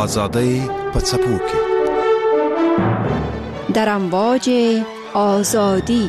آزادی په څپو کې در امواج آزادی.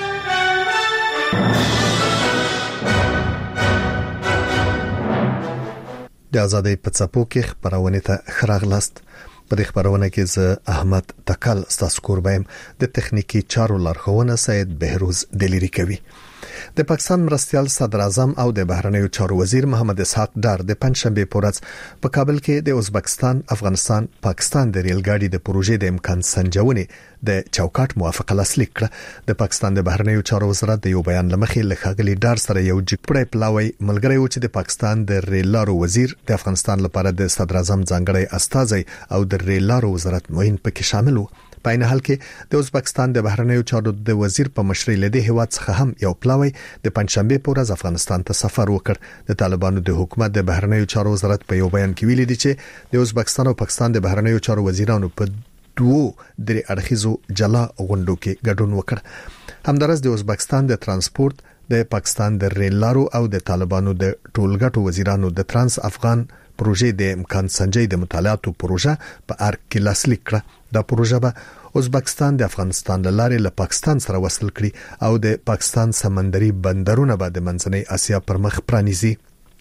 د آزادۍ په څپو کې خبرونه ته خراغلاست. په دې خبرونه کې زه احمد تکل ستاسو قربایم د تخنیکی چارو لارښوونه سید بهروز دلیری کوي. د پاکستان مرستيال صدر اعظم او د بهرنیو چارو وزیر محمد اسحاق ډار د پنځشنبه په ورځ په کابل کې د ازبکستان، افغانستان، پاکستان د ریل ګاډي د پروژې د امکان سنجونې د چوکاټ موافقه لاسلیک کړه. د پاکستان د بهرنیو چارو وزارت د یو بیان لمخې له ښاغلي ډار سره یو جګپړی پلاوی ملګری و چې د پاکستان د ریل لارو وزیر، د افغانستان لپاره د صدر اعظم ځانګړی استازی او د ریل لارو وزارت معین پکې شامل وو. په این حال کې د ازبکستان د بهرنیو چارو د وزیر په مشرۍ لدې هیواد څخه هم یو پلاوی د پنځشنبه په ورځ افغانستان ته سفر وکړ. د طالبانو د حکومت د بهرنیو چارو وزارت په یو بیان کې ویلي دی چې د ازبکستان او پاکستان د بهرنیو چارو وزیرانو په دوه درې اړخیزو جلا غونډو کې ګډون وکړ. همدارس د ازبکستان د ترانسپورت، د پاکستان د ریل لارو او د طالبانو د ټولګټو وزیرانو د ترانس افغان پروژې د امکان سنجي د مطالعاتو پروژه په ارګ کې لاسلیک کړه. دا پروژه به ازبکستان د افغانستان لارې له پاکستان سره وصل کړي او د پاکستان سمندري بندرونه به د منځنۍ اسیا پر مخ پرانیزي.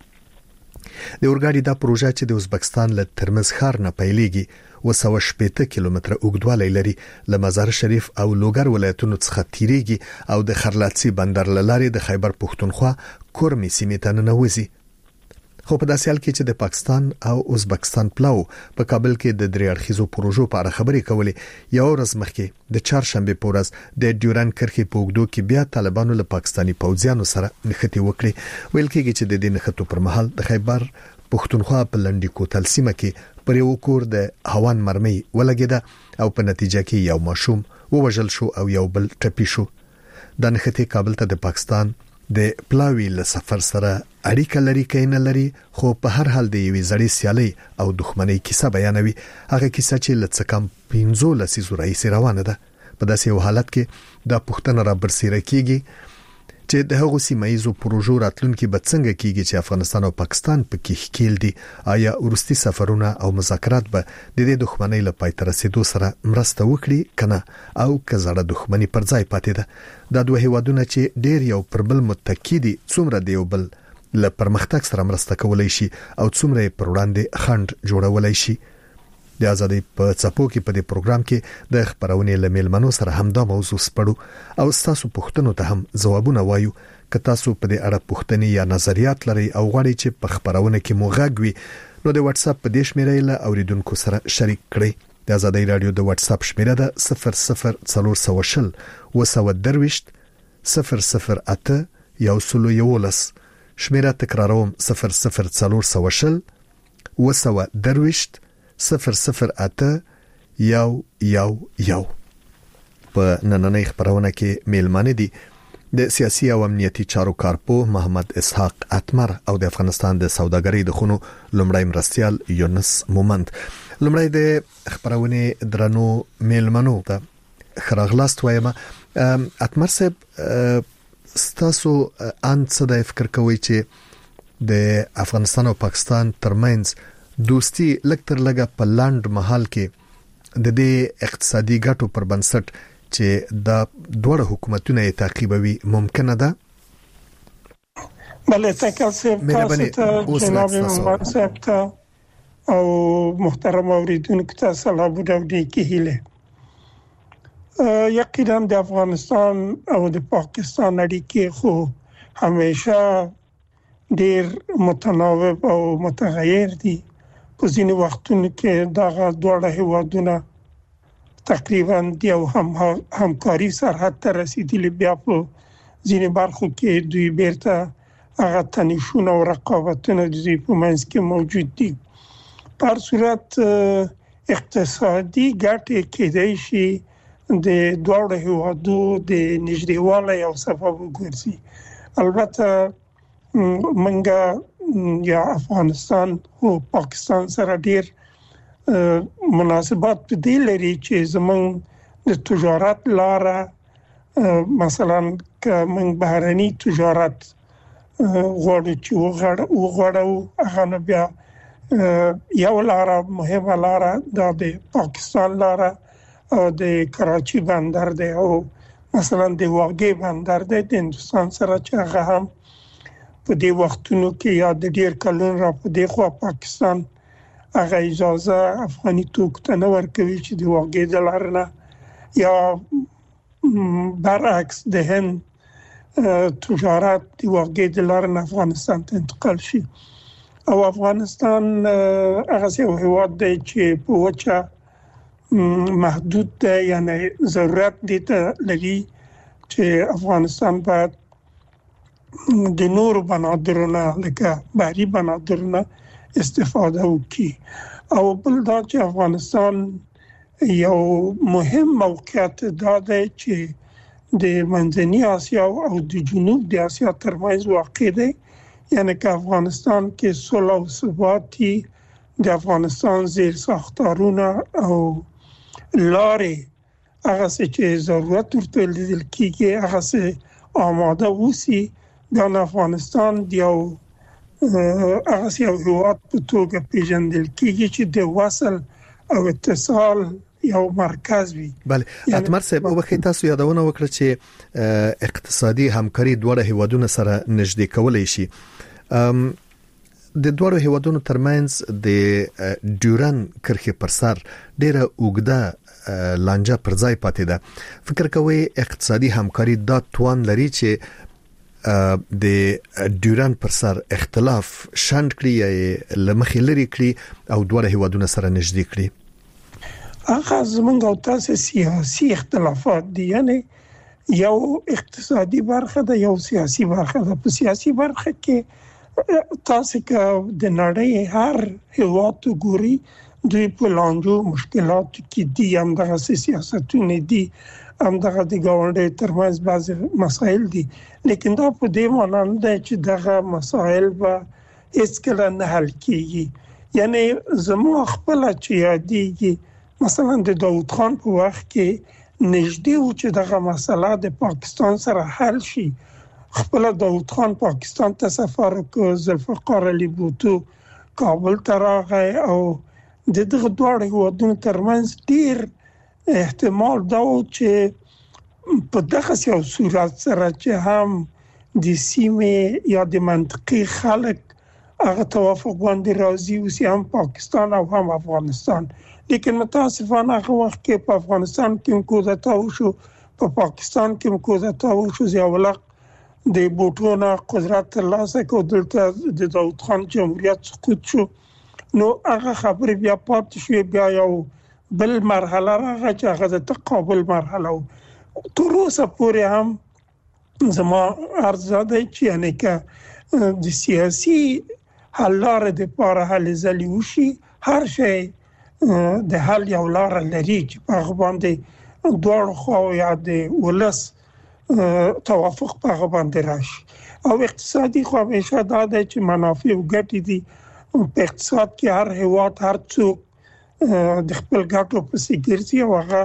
د اورګاډي دا پروژه چې د ازبکستان له ترمز ښار نه پیلېږي 280 کیلومتره اوږدوالی لري، له مزار شریف او لوګر ولایتونو څخه تیریږي او د خرلاتسي بندر لارې د خیبر پښتونخوا کورمي سیمې ته ننوځي. خو په داسې حال کې چې د پاکستان او ازبکستان پلاو په کابل کې د درې اړخیزو پروژو په اړه خبرې کولې، یو ورځ مخکې د چهارشنبه په ورځ د ډیورن کرښې په اوږدو کې بیا طالبانو له پاکستاني پوځیانو سره نښتې وکړې. ویل کېږي چې د دې نښتو پر مهال د خیبر پښتونخوا په لنډی کوتل سیمه کې پر یو کور د هوان مرمۍ ولګیده او په نتیجه کې یو ماشوم ووژل شو او یو بل ټپي شو. د نښتې کابل ته د پاکستان د پلاوی له سفر سره اړیکه لري کینه لري، خو په هر حال د یوې زړې سیالي او دښمنۍ کیسه بیانوي. هغه کیسه چې لڅ کم 15 لسیزو راځي روانه ده. په داسې یو حالت کې دا پښتنه را برسېره کیږي چې د هغو سیمایزو پروژو راتلونکي به څنګه کیږي چې افغانستان او پاکستان پکې ښکیل دي. آیا ورستي سفرونه او مذاکرات به د دې دښمنۍ له پای ته رسیدو سره مرسته وکړي کنه او کزړه دښمنۍ پر ځای پاتې ده؟ دا دوه هیوادونه چې ډېر یو پر بل متکی دي، څومره دی یو بل له پرمختګ سره مرسته کولای شي او څومره پر وړاندې خنډ جوړولای شي؟ د آزادۍ په څپو کې په دې پروګرام کې د خبرونې لمیلمنو سره همدا موضوع سپړو او تاسو پوښتنو ته هم ځوابونه وایو. که تاسو په دې اړه پوښتنې یا نظریات لرئ او غواړئ چې په خبرونه کې مو غږ وي، نو د واتس اپ په دې شمیره له اوریدونکو سره شریک کړئ. د آزادۍ رادیو د واتس اپ شمیره ده 00420 222 008 111. شمیره تکراروم 00420 222 008 111. په نننۍ خبرونه کې میلمانه دي د سیاسي او امنیتي چارو کارپو محمد اسحاق اتمر او د افغانستان د سوداګرۍ د خونو لومړی مرستيال یونس مومند. لومړی د خبرونه درنو میلمنو ته خراغلاست وایم. اتمر صاحب، ستاسو ان څه د فکر کوي چې د افغانستان او پاکستان ترمنځ دوستي لکتر لګه په لاند محل کې د دې اقتصادي ګټو پر بنسټ چې د دوه حکومتونو تعقیبوي ممکنه ده؟ بله، تاسو جناب محمد صاحب او محترم اوریدونکو ته سلام او نیکی هیله. یقینا د افغانستان او د پاکستان اړیکې خو همیشه ډیر متناوب او متغیر دي. په ځینې وختونو کې دا دواړه هیوادونه تقریبا د همکاري سرحد ته رسیدلي، بیا په ځینې برخو کې دوی بیرته هغه تنشونه او رقابتونه د دوی په منځ کې موجود دي. په هر صورت اقتصادي ګټې کېدای شي د دواړو هیوادو د نږدېوالي او سبب وګرځي. البته منګه یا افغانستان او پاکستان سره ډیر مناسبات په دې لري چې زمونږ د تجارت لاره، مثلا که موږ بهرني تجارت غواړو چې وغواړو، هغه بیا یو لار مهمه لار د پاکستان لار او د کراچي بندر دی او مثلا د واګي بندر دی د هندستان سره چې هغه هم په دې وختونو کې یا د ډیر کلون را په دې خوا پاکستان هغه اجازه افغاني توکو ته نه ورکوي چې د واګي د لار نه یا برعکس د هند تجارت د واګي د لار نه افغانستان ته انتقال شي او افغانستان هغه یو هیواد دی چې په وچه محدود دی یعنی ضرورت دي ته لري چې افغانستان باید د نور بنادرونه لکه بحري بنادرونه استفاده وکړي او بل دا چې افغانستان یو مهم موقعیت دی چې د منځنۍ اسیا او د جنوب د اسیا ترمنځ واقع دی یعنی که افغانستان کې صلح او ثبات د افغانستان زیر ساختارونه او لارې هغه چې ضرورت ورته لیدل کېږي هغه آماده وسی د افغانستان یو هیواد په توګه پیژندل کېږي چې د وصل او اتصال یو مرکز وي. بله اتمر صاحب او بخې تاسو یادونه وکړه چې اقتصادي همکاري دوه هیوادونو سره نږدې کولای شي. د دوه هیوادونو ترمنځ د ډیورن کرښې پر سر ډیره اوږده لانجه پر ځای پاتې ده. فکر کوئ اقتصادي همکاري دا توان لري چې د ډیورن پر سر اختلاف شاند کړي یا لمخې لري کړي او دوه هیوادونو سره نږدې کړي؟ هغه زمونږ او تاسو سیاسي اختلافات دي یعنی یو اقتصادي برخه ده یو سیاسي برخه ده. په سیاسي برخه کې تاسو که د نړۍ هر هیواد ګوري دوی په لانجو مشکلات کې دي هم دغه سیاستونه دي هم دغه د ګاونډي ترمنځ بعض مسایل دي لیکن دا په دې معنی نه ده چې دغه مسایل به هیڅ کله نه حل کیږي. یعنی زموږ خپل چې یادېږي مثلا د داوود خان په وخت کې نږدې و چې دغه مسله د پاکستان سره حل شي. خپل داوود خان پاکستان ته سفر وکړ، ذوالفقار علي بوټو کابل ته راغی او دغه دوه هیوادونو ترمنځ ډیر احتمال دا و چې په دغه یو صورت سره چې هم د سیمې یا د منطقې خلک هغه توافق باندې راضي اوسي هم پاکستان او هم افغانستان. لیکن متاسفانه هغه وخت کې په افغانستان کې کودتا وشو، په پاکستان کې کودتا وشو، ضیاءالحق د بوټونو قدرت ترلاسه کړ، دلته د داوود خان جمهوریت سقوط شو. نو هغه خبرې بیا پاتې شوې، بیا یو بل مرحله راغله چې هغه د تقابل مرحله و. تر اوسه پورې هم زما عرض ده چې یعنی که د سیاسي حل لارې دپاره هلې ځلې وشي، هر شی د حل یو لاره لري چې په هغه باندې دواړو خواو یا د ولس توافق په هغه باندې راشي. او اقتصادي خو همیشه دا ده چې منافع او ګټې دي. په اقتصاد کې هر هیواد هر څوک د خپل ګټو پسې ګرځي او هغه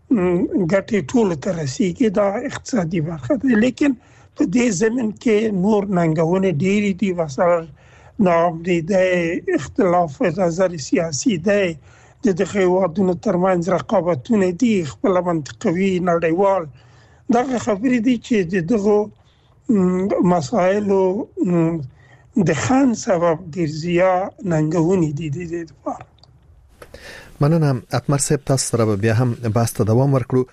ګټې ټول ته رسیږي، دا اقتصادي برخه ده. لیکن په دې زمين کې نور ننګونې ډېرې دي، مثلا ناامني اختلاف نظر سیاسي دی، د هیوادونو ترمنځ رقابتونه دي، خپل منطقوي نړیوال دغه خبرې دي چې دغه مسایلو د خان سبب ګرځي یا ننګونې دي د دې لپاره. مننه اتمر صاحب، تاسو سره بیا هم بحث ته دوام ورکړو.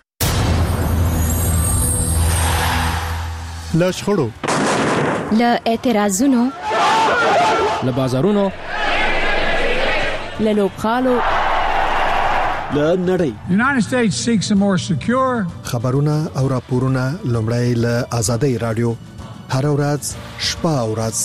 له شخړو، له اعتراضونو، له بازارونو، له لوبخالو، له نړۍ. United States seeks a more secure. خبرونه او راپورونه لومړی له آزادۍ رادیو هر ورځ شپه او ورځ.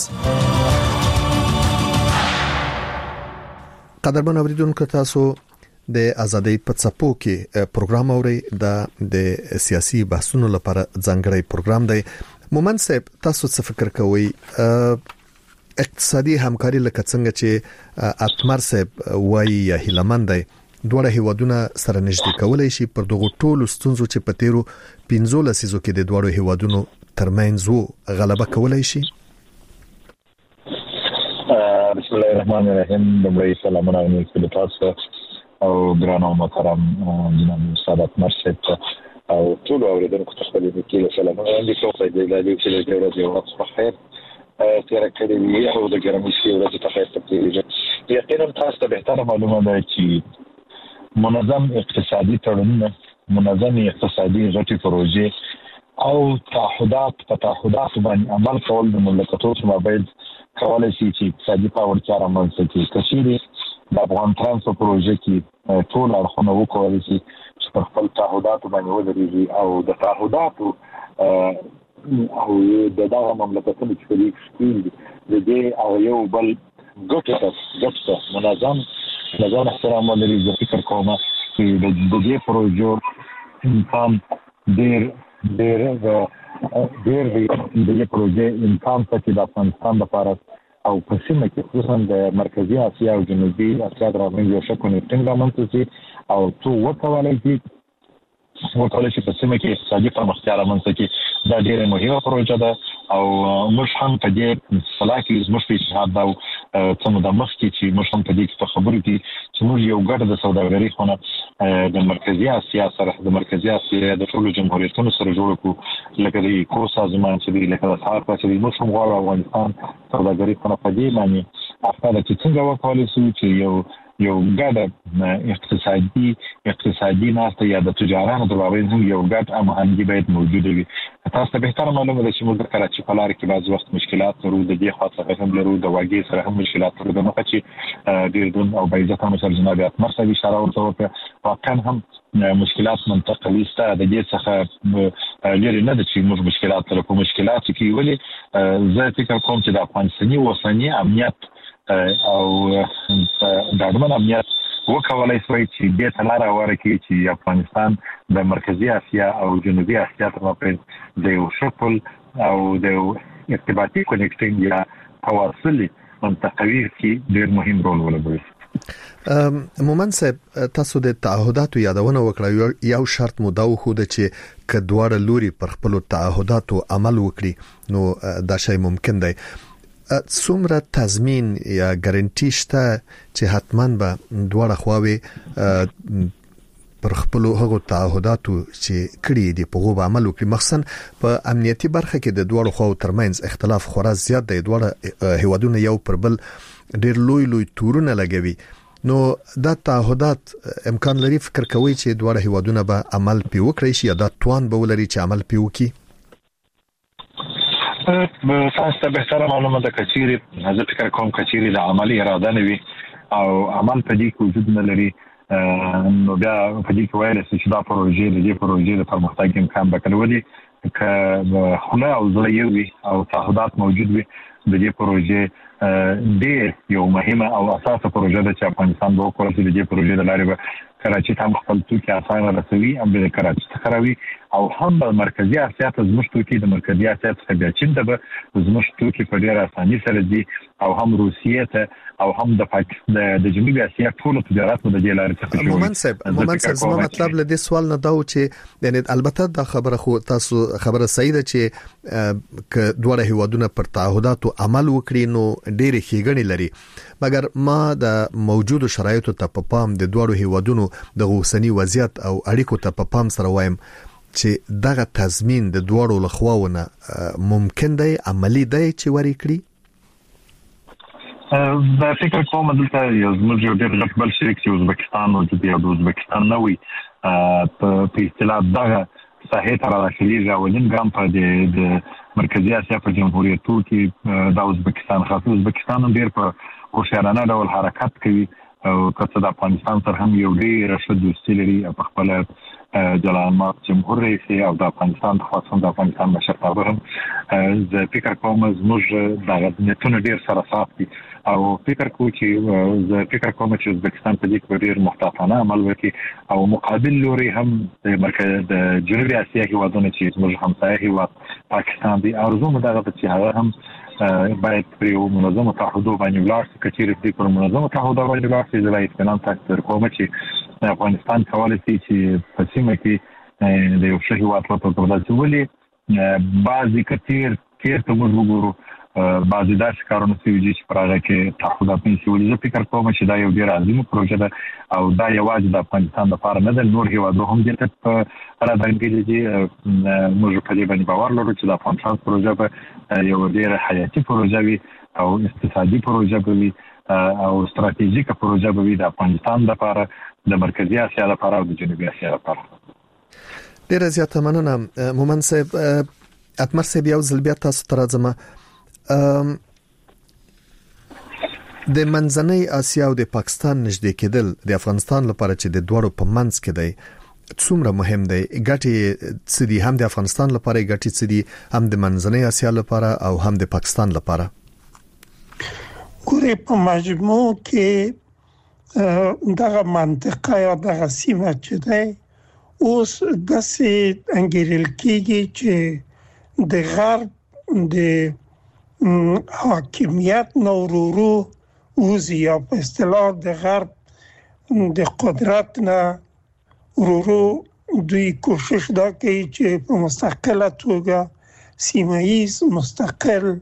قدرمن اوریدونکو، تاسو د آزادۍ په څپو کې پروګرام اورئ. د سیاسي بحثونو لپاره ځانګړی پروګرام دی. مومن صاحب، تاسو څه فکر کوئ؟ اقتصادي همکاري لکه څنګه چې اتمر صاحب وایي یا هیلمن دی، دوه هیوادونه سره نږدې کولای شي پر دغه ټولو ستونزو چې په تیرو 15 لسیزو کې د دوه هیوادونو ترمنځ غلبه کولای شي؟ بسم بسم الله الرحمن الرحیم. دمړی سلامونه علیکم تاسو او ګرانو محترم جناب سادات مرشد او ټول اوریدونکو ته خپل وکیل سلامونه وړاندې کوم. د دې چې د ورځې وخت په خیر تیر کړی وي او د ګرامي شي ورځ په خیر تکلیف. یقینا تاسو ته بهتره معلومه ده چې منظم اقتصادي تړونونه، منظم اقتصادي غټي پروژې او تعهدات باندې عمل کول د مملکتونو مابین کولای شي چې اقتصادي پیاوړتیا رامنځته کړي. کچېرې د افغان ترانسپورت پروژې کې ټول اړخونه وکولای شي چې په خپل تعهدات باندې ودرېږي او د تعهداتو او د دغه مملکتونو چې په کې د دې او یو بل ګټه منظم احترام ولري. زه فکر کوم چې د دې پروژو امکان ډېر د دې پروژې امکان څه چې د افغانستان لپاره او په سیمه کې خصوصا د مرکزی اسیا او جنوبي اسیا درامن یو شکل ټینګ رامنځته شي او تو وکولای شي په سیمه کې اقتصادي پرمختیا رامنځته کړي. دا ډېره مهمه پروژه ده او موږ هم په دې صلاح کې زموږ په اتحاد او څنګه د مخ کې چې موږ هم په دې کې خبرې دي چې موږ یو ګډ د سوداګرۍ خونه د مرکزی اسیا سره د مرکزی اسیا د ټولو جمهوریتونو سره جوړ کړو، لکه د کو سازمان چې دی، لکه د سار په چې موږ هم غواړو افغانستان سوداګرۍ خونه په دې معنی افکار چې څنګه وکولای شو چې یو ګډ اقتصادي ناسته یا د تجارانو د بابا هم یو ګډ هماهنګي باید موجود وي. تاسو ته بهتره معلومه ده چې موږ د کراچۍ په لار کې بعض وخت مشکلات لرو، د دې خاصه هم لرو، د واګي سره هم مشکلات لرو. د مخه چې ډېر دون او بایزتانو سره جناب اتمر صاحب اشاره ورته وکړه، واقعا هم مشکلات منطقوي سته. د دې څخه لري نه ده چې موږ مشکلات لرو. په مشکلات کې ولې زه فکر کوم چې د افغانستاني اوسنی امنیت او د امنیت وکولای شي چې دې تلاره ورکړي چې افغانستان د مرکزی اسیا او جنوبي اسیا ترمنځ د یو شکل او د ارتباطي کنیکټینګ یا تواصلي منطقوي کې ډېر مهم رول ولوبوي. مومن صاحب، تاسو د تعهداتو یادونه وکړه. یو شرط مو دا وخو چې کډوړ لوري پر خپل تعهداتو عمل وکړي نو دا شی ممکن دی. څومره تضمین یا ګارانټي شته چې حتماً به دواړه خواوې پر خپل هغو تعهداتو چې کړي دي په غو عمل وکړي؟ مخصوصا په امنیتي برخه کې د دواړو خواو ترمنځ اختلاف خورا زیات دی. دواړه هیوادونه یو پر بل ډېر لوی تورونه لګوي. نو دا تعهدات امکان لري فکر کوي چې دواړه هیوادونه به عمل پی وکړي شي یا دا توان به ولري چې عمل پی وکړي؟ تاسو ته بهتره معلومه ده کچېرې زه فکر کوم کچېرې د عملی اراده نه وي او عمل په دې کې وجود نه لري نو بیا په دې کې وایي چې دا پروژې د دې پروژې د پرمختګ امکان به کولای ک خله او زړه یو وي او تعهدات موجود وي. د دې پروژې ډېر یو مهمه او اساسه پروژه ده چې افغانستان به وکړي. د دې پروژې د لارې به کراچۍ ته خپل توکي اسانه رسوي، هم د کراچۍ څخه راوي او هم د مرکزی اسیا ته زموږ توکي د مرکزی اسیا څخه بیا چین ته به زموږ توکي په ډېر اساني سره دي او هم روسیې ته او هم د پاکستان د جنوبي اسیا ټول تجارت د دې لارې څخه شوی. مومن صاحب زما مطلب له دې سوال نه دا و چې یعنی البته دا خبره خو تاسو خبره صحیح ده چې ک دوه هیوادونه پر تعهداتو عمل وکړي نو ډېر ښېګڼې لري، مګر ما د موجودو شرایطو ته په پام د دوه هیوادونو د اوسنی وضعیت او اړیکو ته په پام سره وایم چې دغه تضمین د دوه لخواونه ممکن دی، عملی دی چې وری کړی. دا فکر کوم دلته یو زموږ یو ډېر غټ بل شریک چې ازبکستان او د ازبکستان نه وي په اصطلاح دغه ساحې ته راځي او نن ګام په د مرکزی اسیا په جمهوریتو کې د ازبکستان خاصه ازبکستان ډېر په هوښیارانه ډول حرکت کوي او کله د افغانستان سره هم یو ډېر ښه دوستي لري. په خپل جلال مات جمهور رئیس او د افغانستان خاصه د افغانستان مشرتابه هم زه فکر کوم زموږ د نیتونو ډېر سره صاف دي او فکر کوم چې زه فکر کوم چې ازبکستان په دې کې ډېر محتاطانه عمل وکړي او مقابل لوري هم د مرکز د جنوبي اسیا هیوادونو چې زموږ همسایه هیواد پاکستان دی ارزو مدغه چې هغه هم باید پر یو منظمه تعهد باندې ولاړ شي. کچېرې دې پر منظمه تعهد باندې ولاړ شي زه اطمینان تر کوم چې افغانستان کولای شي چې په سیمه کې د یو ښه هیواد په توګه ولې بعضی کثیر ته موږ وګورو بعضی داسې کارونه چې پراغه کې تعهدات نه شي ولې فکر کوم چې دا یو ډیر عظیمه پروژه ده او دا یوازې د افغانستان لپاره نه ده، نور هیوادونو هم دې ته راځي چې موږ په دې باندې باور لرو چې د افغانستان پروژه به یو ډیر حیاتي پروژه وي او اقتصادي پروژه وي او ستراتیژیکه پروژه وي د افغانستان لپاره، د مرکزی اسیا لپاره او د جنوبي اسیا لپاره. ډیر زیاته مننه مومن صاحب. اتمر صاحب یو ځل بیا تاسو ته راځم. د منځنۍ اسیا او د پاکستان نږدې کېدل د افغانستان لپاره چې د دوړو په منځ کې دی څومره مهم دی؟ ګټې څه دي هم د افغانستان لپاره، ګټې څه دي هم د منځنۍ اسیا لپاره او هم د پاکستان لپاره؟ ګورې په مجموع کې دغه منطقه یا دغه سیمه چې دی اوس داسې انګیرل کېږي چې د غرب د حاکمیت نورورو وزي یا په اصطلاح د غرب د قدرت نه ورورو دوی کوشش دا کوي چې په مستقله توګه سیمه‌ایز مستقل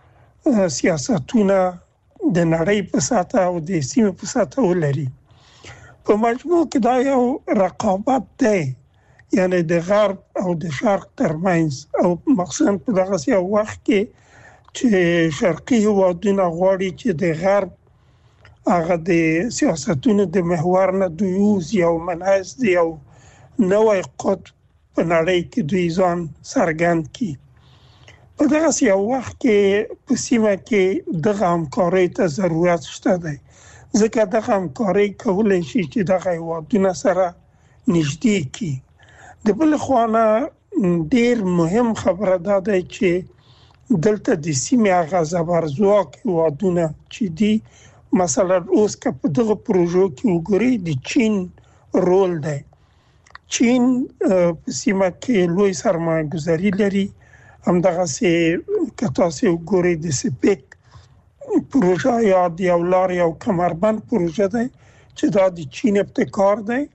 سیاستونه د نړۍ په ساته او د سیمې په ساته ولري. په مجموع کې دا یو رقابت دی، یعنی د غرب او د شرق ترمنځ، او مخصوصا په دغه یو وخت کې چې شرقي هیوادونه غواړي چې د غرب هغه د سیاستونو د محور نه دوی وزي او منحص دی او نوې قطب په نړۍ کې دوی ځان څرګند کړي. په دغه یو وخت کې په سیمه کې دغه همکارۍ ته ضرورت شته دی، ځکه دغه همکارۍ کولی شي چې دغه هیوادونه سره نږدې کړي. د بل خوا نه ډېر مهم خبره دا ده چې دلته د سیمې هغه زبرځواک هیوادونه چې دي، مثلا اوس که په دغه پروژو کې وګورئ د چین رول دی. چین په سیمه کې لوی سرمایه‌ګذاري لري، همدغسې که تاسو وګورئ د سپیک پروژه یا د یو لار یو کمربند پروژه دی چې دا د چین ابتکار دی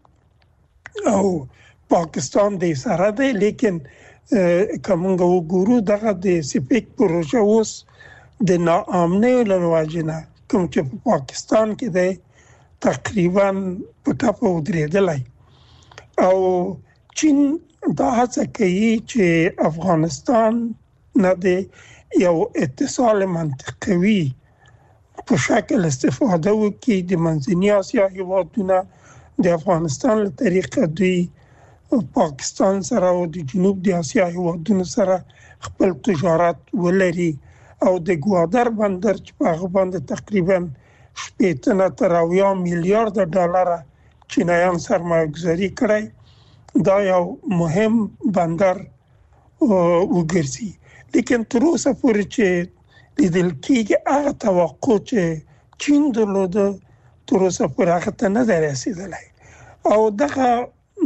او پاکستان د سره دی، لیکن که موږ وګورو دغه د سپیک پروژه اوس د ناامنۍ له وجې نه کوم چې په پاکستان کې دی تقریبا په ټپه ودرېدلی، او چین دا هڅه کوي چې افغانستان نه د یو اتصال منطقوي په شکل استفاده وکړي. د منځنۍ اسیا هیوادونه د افغانستان له طریقه دوی پاکستان سره او د جنوب د اسیا هیوادونو سره خپل تجارت ولري، او د ګوادر بندر چې په هغه باندې تقریبا 80 میلیارډ ډالر چینایان سرمایه‌ګذاري کړی، دا یو مهم بندر وګرځي. لیکن تر اوسه پورې چې لیدل کېږي هغه توقع چې چین درلوده تر اوسه پورې هغه ته نه دی رسېدلی، او دغه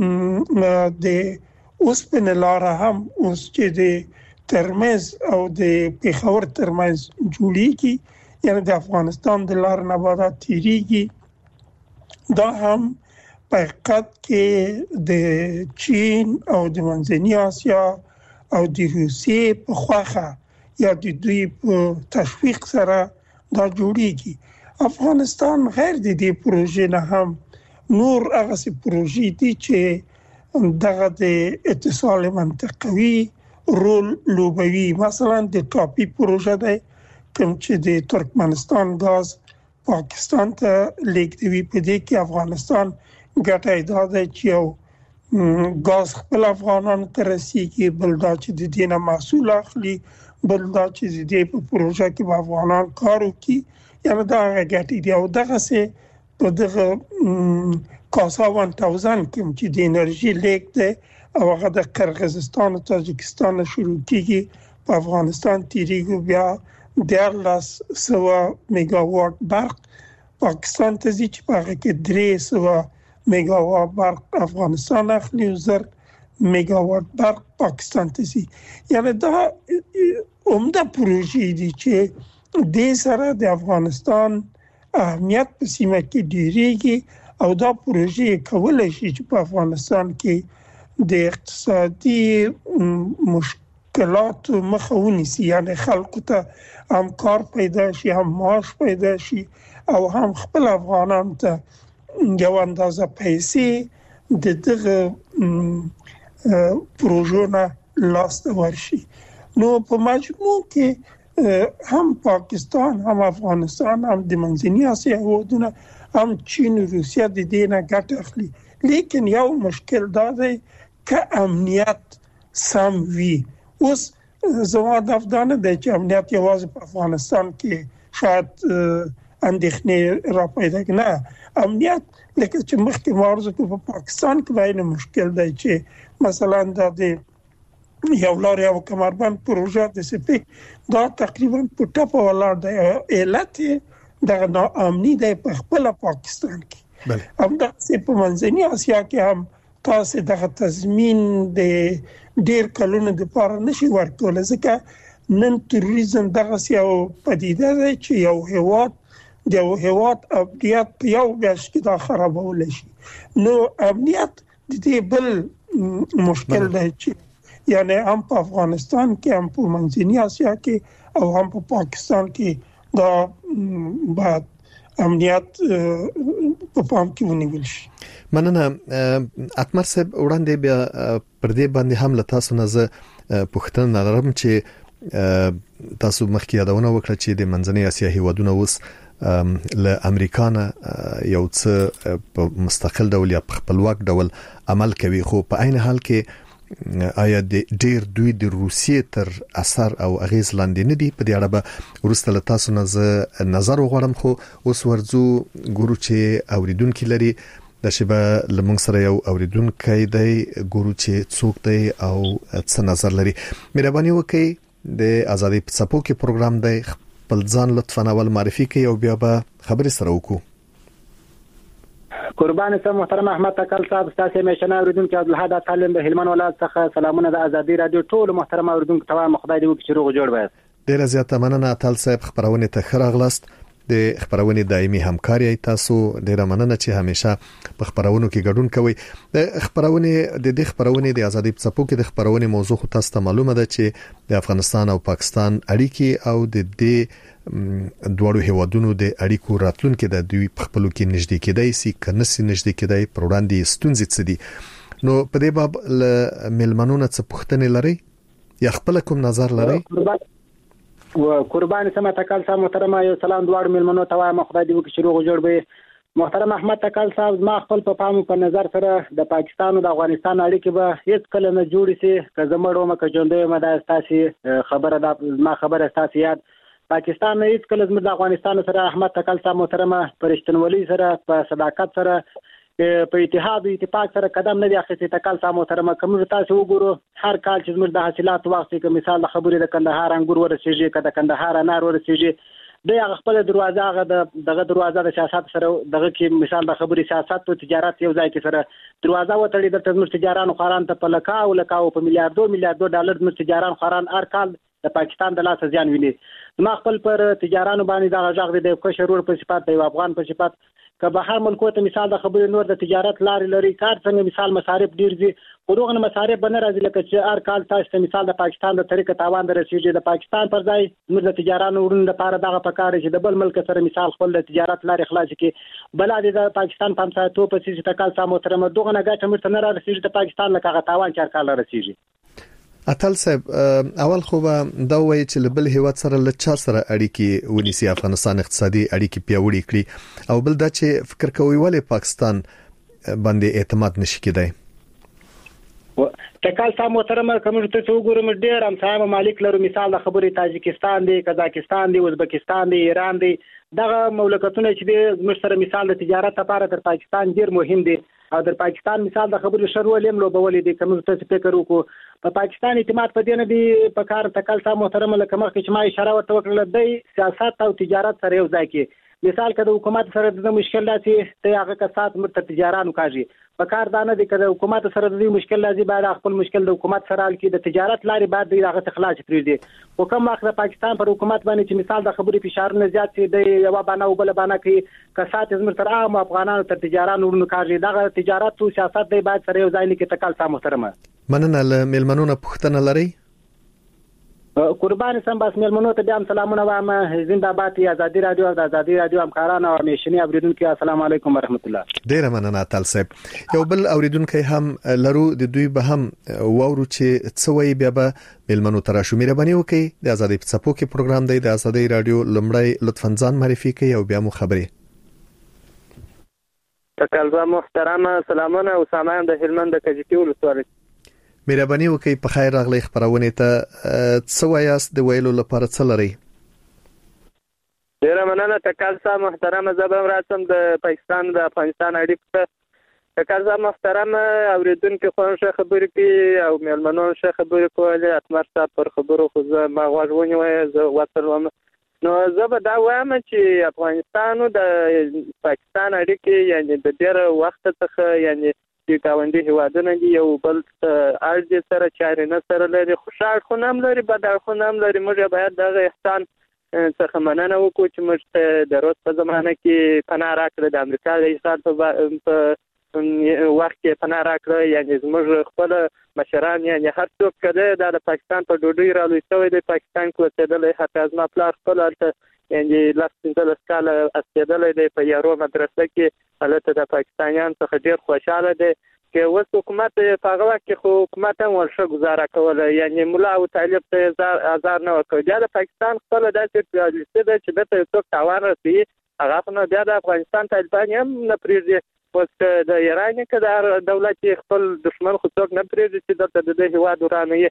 د اوسپنې لاره هم اوس چې د ترمز او د پېښور ترمز جوړیږي، یعنی د افغانستان د لار نه باید تیریږي، دا هم په حقیقت کې د چین او د منځنۍ اسیا او د روسیې په خواخه یا د دوی په تشویق سره دا جوړیږي. افغانستان غیر د دې پروژې نه هم نور هغه پروژې دي چې دغه د اتصال منطقوي رول لوبوي. مثلا د ټاپي پروژه ده کوم چې د ترکمنستان غاز پاکستان ته لیږدوي. په دې کې افغانستان ګټه دا ده چې یو غاز خپل افغانانو ته رسیږي، بل دا چې د دې نه محصول اخلي، بل دا چې د دې په پروژه کې به افغانان کار وکړي، یعنی دا هغه ګټې دي. او دغسې په دغه کاسا 1000 کې چې د انرژي لیک ده او هغه د قرغیزستان او تاجکستان نه شروع کیږي، په افغانستان تیریږي، بیا 1300 میگاوات برق پاکستان ته ځي چې په هغه کې 300 میگاوات برق افغانستان اخلي او 1000 میگاوات برق پاکستان ته ځي. یعنی دا عمده پروژې دي چې د سره د افغانستان اهمیت په سیمه کې ډیریږي، او دا پروژې کولای شي چې په افغانستان کې د اقتصادي مشکلات مخاوني سي، یعنی خلکو ته هم کار پیدا شي، هم معاش پیدا شي او هم خپل افغانان ته یو اندازه پیسې د دغه پروژونه لاس ورشي. نو په مجموع کې هم پاکستان، هم افغانستان، هم د منځنۍ اسیا هیوادونه، هم چین او روسیه د دې نه ګټه اخلي. لیکن یو مشکل دا دی چې امنیت سم وي. اوس زما د افغانستان د امنیت یوازې په افغانستان کې شاید اندېښنې را پیدا کړي. امنیت لکه چې مخکې مارزو په پاکستان کې باید مشکل دی چې مثلا د یو لار یو کمربند پروژه د سپی دا تقریبا په ټاپه ولاړ دی. علت د ناامني دی په خپل پاکستان کې. بله همدا چې په منځنۍ اسیا کې هم تاسو دغه تضمین د ډیر کلونو د پاره نشي ورکول، ځکه نن تروریزم دغه یو پدیده ده چې یو هیواد امنیت په یو بیاش کې دا خرابول شي. نو امنیت د دې بل مشکل دی چې یعنی هم په افغانستان کې، هم په منځنۍ اسیا کې او هم په پاکستان کې دا بعد امنیت په پام کې ونیول شي. مننه اتمر صاحب. وړاندې بیا پر دې باندې هم له تاسو نه زه پوښتنه لرم چې تاسو مخکې یادونه وکړه چې د منځنۍ اسیا هیوادونه اوس له امریکا نه یو څه په مستقل ډول یا په خپلواک ډول عمل کوي، خو په عین حال کې آیا ډیر دوی د روسیې تر اثر او اغیز لاندې نه دي؟ په دې اړه به وروسته له تاسو نه نظر وغواړم. خو اوس ورځو ګورو چې اوریدونکو لري د شبه لمونږ سره یو اوریدونکو دی، ګورو چې څوک دی او څه نظر لري. مهرباني وکړئ د ازادي په څپو کې پروګرام دی، خپل ځان لطفاً اول معرفي کړئ او بیا به خبرې سره وکړو. قربان سم محترم احمد تکل صاحب، تاسو میشنه اوریدونکو عبدالحد تعلیم د هلمند ولایت څخه سلامونه د ازادي رادیو ټول محترم اوریدونکو ته خدای دې وکړي چې روغ جوړ وي. ډیر زیاته مننه اتل صاحب، خبرونه ته خراغلاست. د خبرونه دایمي همکاري تاسو ډیر مننه چې همیشه په خبرونو کې ګډون کوي. د خبرونه د ازادي په څپو کې د خبرونه موضوع خو تاسو ته معلومه ده چې د افغانستان او پاکستان اړیکې او د دې دوړو هیوادونو د اړیکو راتلونکو د دوی په خپلو کې نږدې کېدای سي کنه سي نږدې کېدای پر وړاندې ستونزې څه دي. نو په دې باب ملمنونه څه پوښتنې لري یا خپل کوم نظر لري؟ قربان سم تکل صاحب محترم، یو سلام دوړ ملمنو ته وایم، خدای دې وکړي چې روغ جوړ وي. محترم احمد تکل صاحب، ما خپل په پام په نظر سره د پاکستان او د افغانستان اړیکې به هیڅ کله نه جوړې سي. که زمړو مکه ژوندې مده تاسو خبره ده، ما خبره تاسو یاد پاکستان هیڅ کله زموږ د افغانستان سره احمد تکل صاحب محترمه پرشتنولي سره په صداقت سره په اتحاد او اتفاق سره قدم نه دی اخیستی. تکل صاحب محترمه کوم تاسو وګورو هر کال چې زموږ د حاصلات وخت کې مثال د خبرې د کندهار انګور ورسېږي، کده کندهار انار ورسېږي، د هغه خپل دروازه دغه دروازه د سیاست سره دغه کې مثال د خبرې سیاست او تجارت یو ځای کې سره دروازه وتړي. د زموږ تجارانو خاران ته په لکاو په میلیارډو ډالر زموږ تجاران خاران هر کال د پاکستان د لاس ځان ویني. ما خپل پر تجارانو باندې دا غږ دی د کشرور په صفات د افغان په صفات که بهر ملکو ته مثال د خبرې نور د تجارت لاري لري کار څنګه مثال مصارف ډیر دي، خو مصارف بنه راځي لکه چې هر کال تاسو ته مثال د پاکستان د طریقه تاوان درسیږي. د پاکستان پر ځای موږ د تجارانو ورونو لپاره دغه پکار چې د بل ملک سره مثال خپل د تجارت لاري خلاص کی بل د پاکستان په مساتو په سیسه تکال سم محترم دغه نه ګټه مرته نه رسیږي د پاکستان لکه تاوان چار کال رسیږي. اتل صاحب، اول خو دا وایي چې بل هیواد سره له چا سره اړیکې ونیسي، افغانستان اقتصادي اړیکې پیاوړې کړي، او بل دا چې فکر کوي ولې پاکستان باندې اعتماد نشي کېدای. تکال صاحب محترمه کوم ته وګورم ډیر هم صاحب مالک لرو مثال د خبرې تاجکستان دی، قزاقستان دی، ازبکستان دی، ایران دی، دغه مملکتونه چې د مشترک مثال د تجارت لپاره تر پاکستان ډیر مهم دي او د پاکستان مثال د خبرې شرول هم لوبولې دي. کوم ته فکر وکړو په پاکستان اعتماد په دې نه دی په کار. تکال صاحب محترمه لکه مخکې چې ما اشاره ورته وکړه د سیاست او تجارت سره یو ځای کې مثال کده حکومت سره د مشکل لاسي ته هغه کسات مرته تجارانو کاږي په کار دانه دي کده حکومت سره د مشکل لازم بعد خپل مشکل د حکومت سره حل کی د تجارت لاري بعد دغه تخلاص کړی دي. او کوم وخت د پاکستان پر حکومت باندې چې مثال د خبرې فشار نه زیات شي د یو باندې او بل باندې کې کسات زمر تر عام افغانانو تر تجارانو ورنو کاږي دغه تجارت او سیاست دی بعد سره یو ځای کې تکال سم محترمه. مننه. له ملمنونو پوښتنه لري؟ قربان سم بس ملمنو ته بیا سلامونه وایم. زنده‌باد آزادي رادیو او د آزادي رادیو همکارانو او میشني اوریدونکو السلام علیکم ورحمت الله. ډیر مننه اتل صاحب. یو بل اوریدونکو هم لرو د دوی به هم وورو چې څوي بیا به ملمنو تر شمیره بنی وکي د آزادي په څپو کې پروګرام دی د آزادي رادیو لمړی لطفاً ځان معرفي کړئ او بیا مو خبري. تکلزه محترمه سلامونه اسامه د هلمند د کجکی ولسوالۍ. مهرباني وکړئ په خیر راغلی خبرونه ته څه وایاست د ویلو لپاره څه لري؟ ډیره مننه تکلزه محترمه زبم راتم د پاکستان د افغانستان اړیکې. تکلزه محترمه اوریدونکو خوښه خبرې کوي او مېلمنو ښه خبرې کولې اتمر صاحب پر خبرو خو زه ما غوښونی وای زه وصلوم. نو زه به دا وایم چې افغانستان د پاکستان اړیکې یعنی د ډیر وخت څخه یعنی چې گاونډي هیوادونه دي یو بل ارزي سره چاري نه سره لري خوشحال خو نام لري بد خو نام لري. موږ باید دغه احسان څخه مننه وکړو چې موږ د روس په زمانه کې پناه راکړه د امریکا د ایستاد په وخت کې پناه راکړه. یعنی موږ خپل مشران یعنی هر څوک کده د پاکستان په ډوډۍ را لوي شوی د پاکستان کو ستدل حتی از ما پلار خپل یعنی لاستنده سکاله استدل دی په یارو مدرسه کې حالت د پاکستانیان څخه ډیر خوشاله دي چې اوس حکومت په هغه وخت کې حکومت هم ورشه گزاره کوله یعنی مولا او طالب ته آزار نه ورکړ. د پاکستان خپل داسې پالیسي ده چې د څوک تاوان رسي هغه نه د افغانستان طالبان هم نه پریږدي. اوس د ایران کې د دولت خپل دشمن خو څوک نه پریږدي چې د هیواد ورانه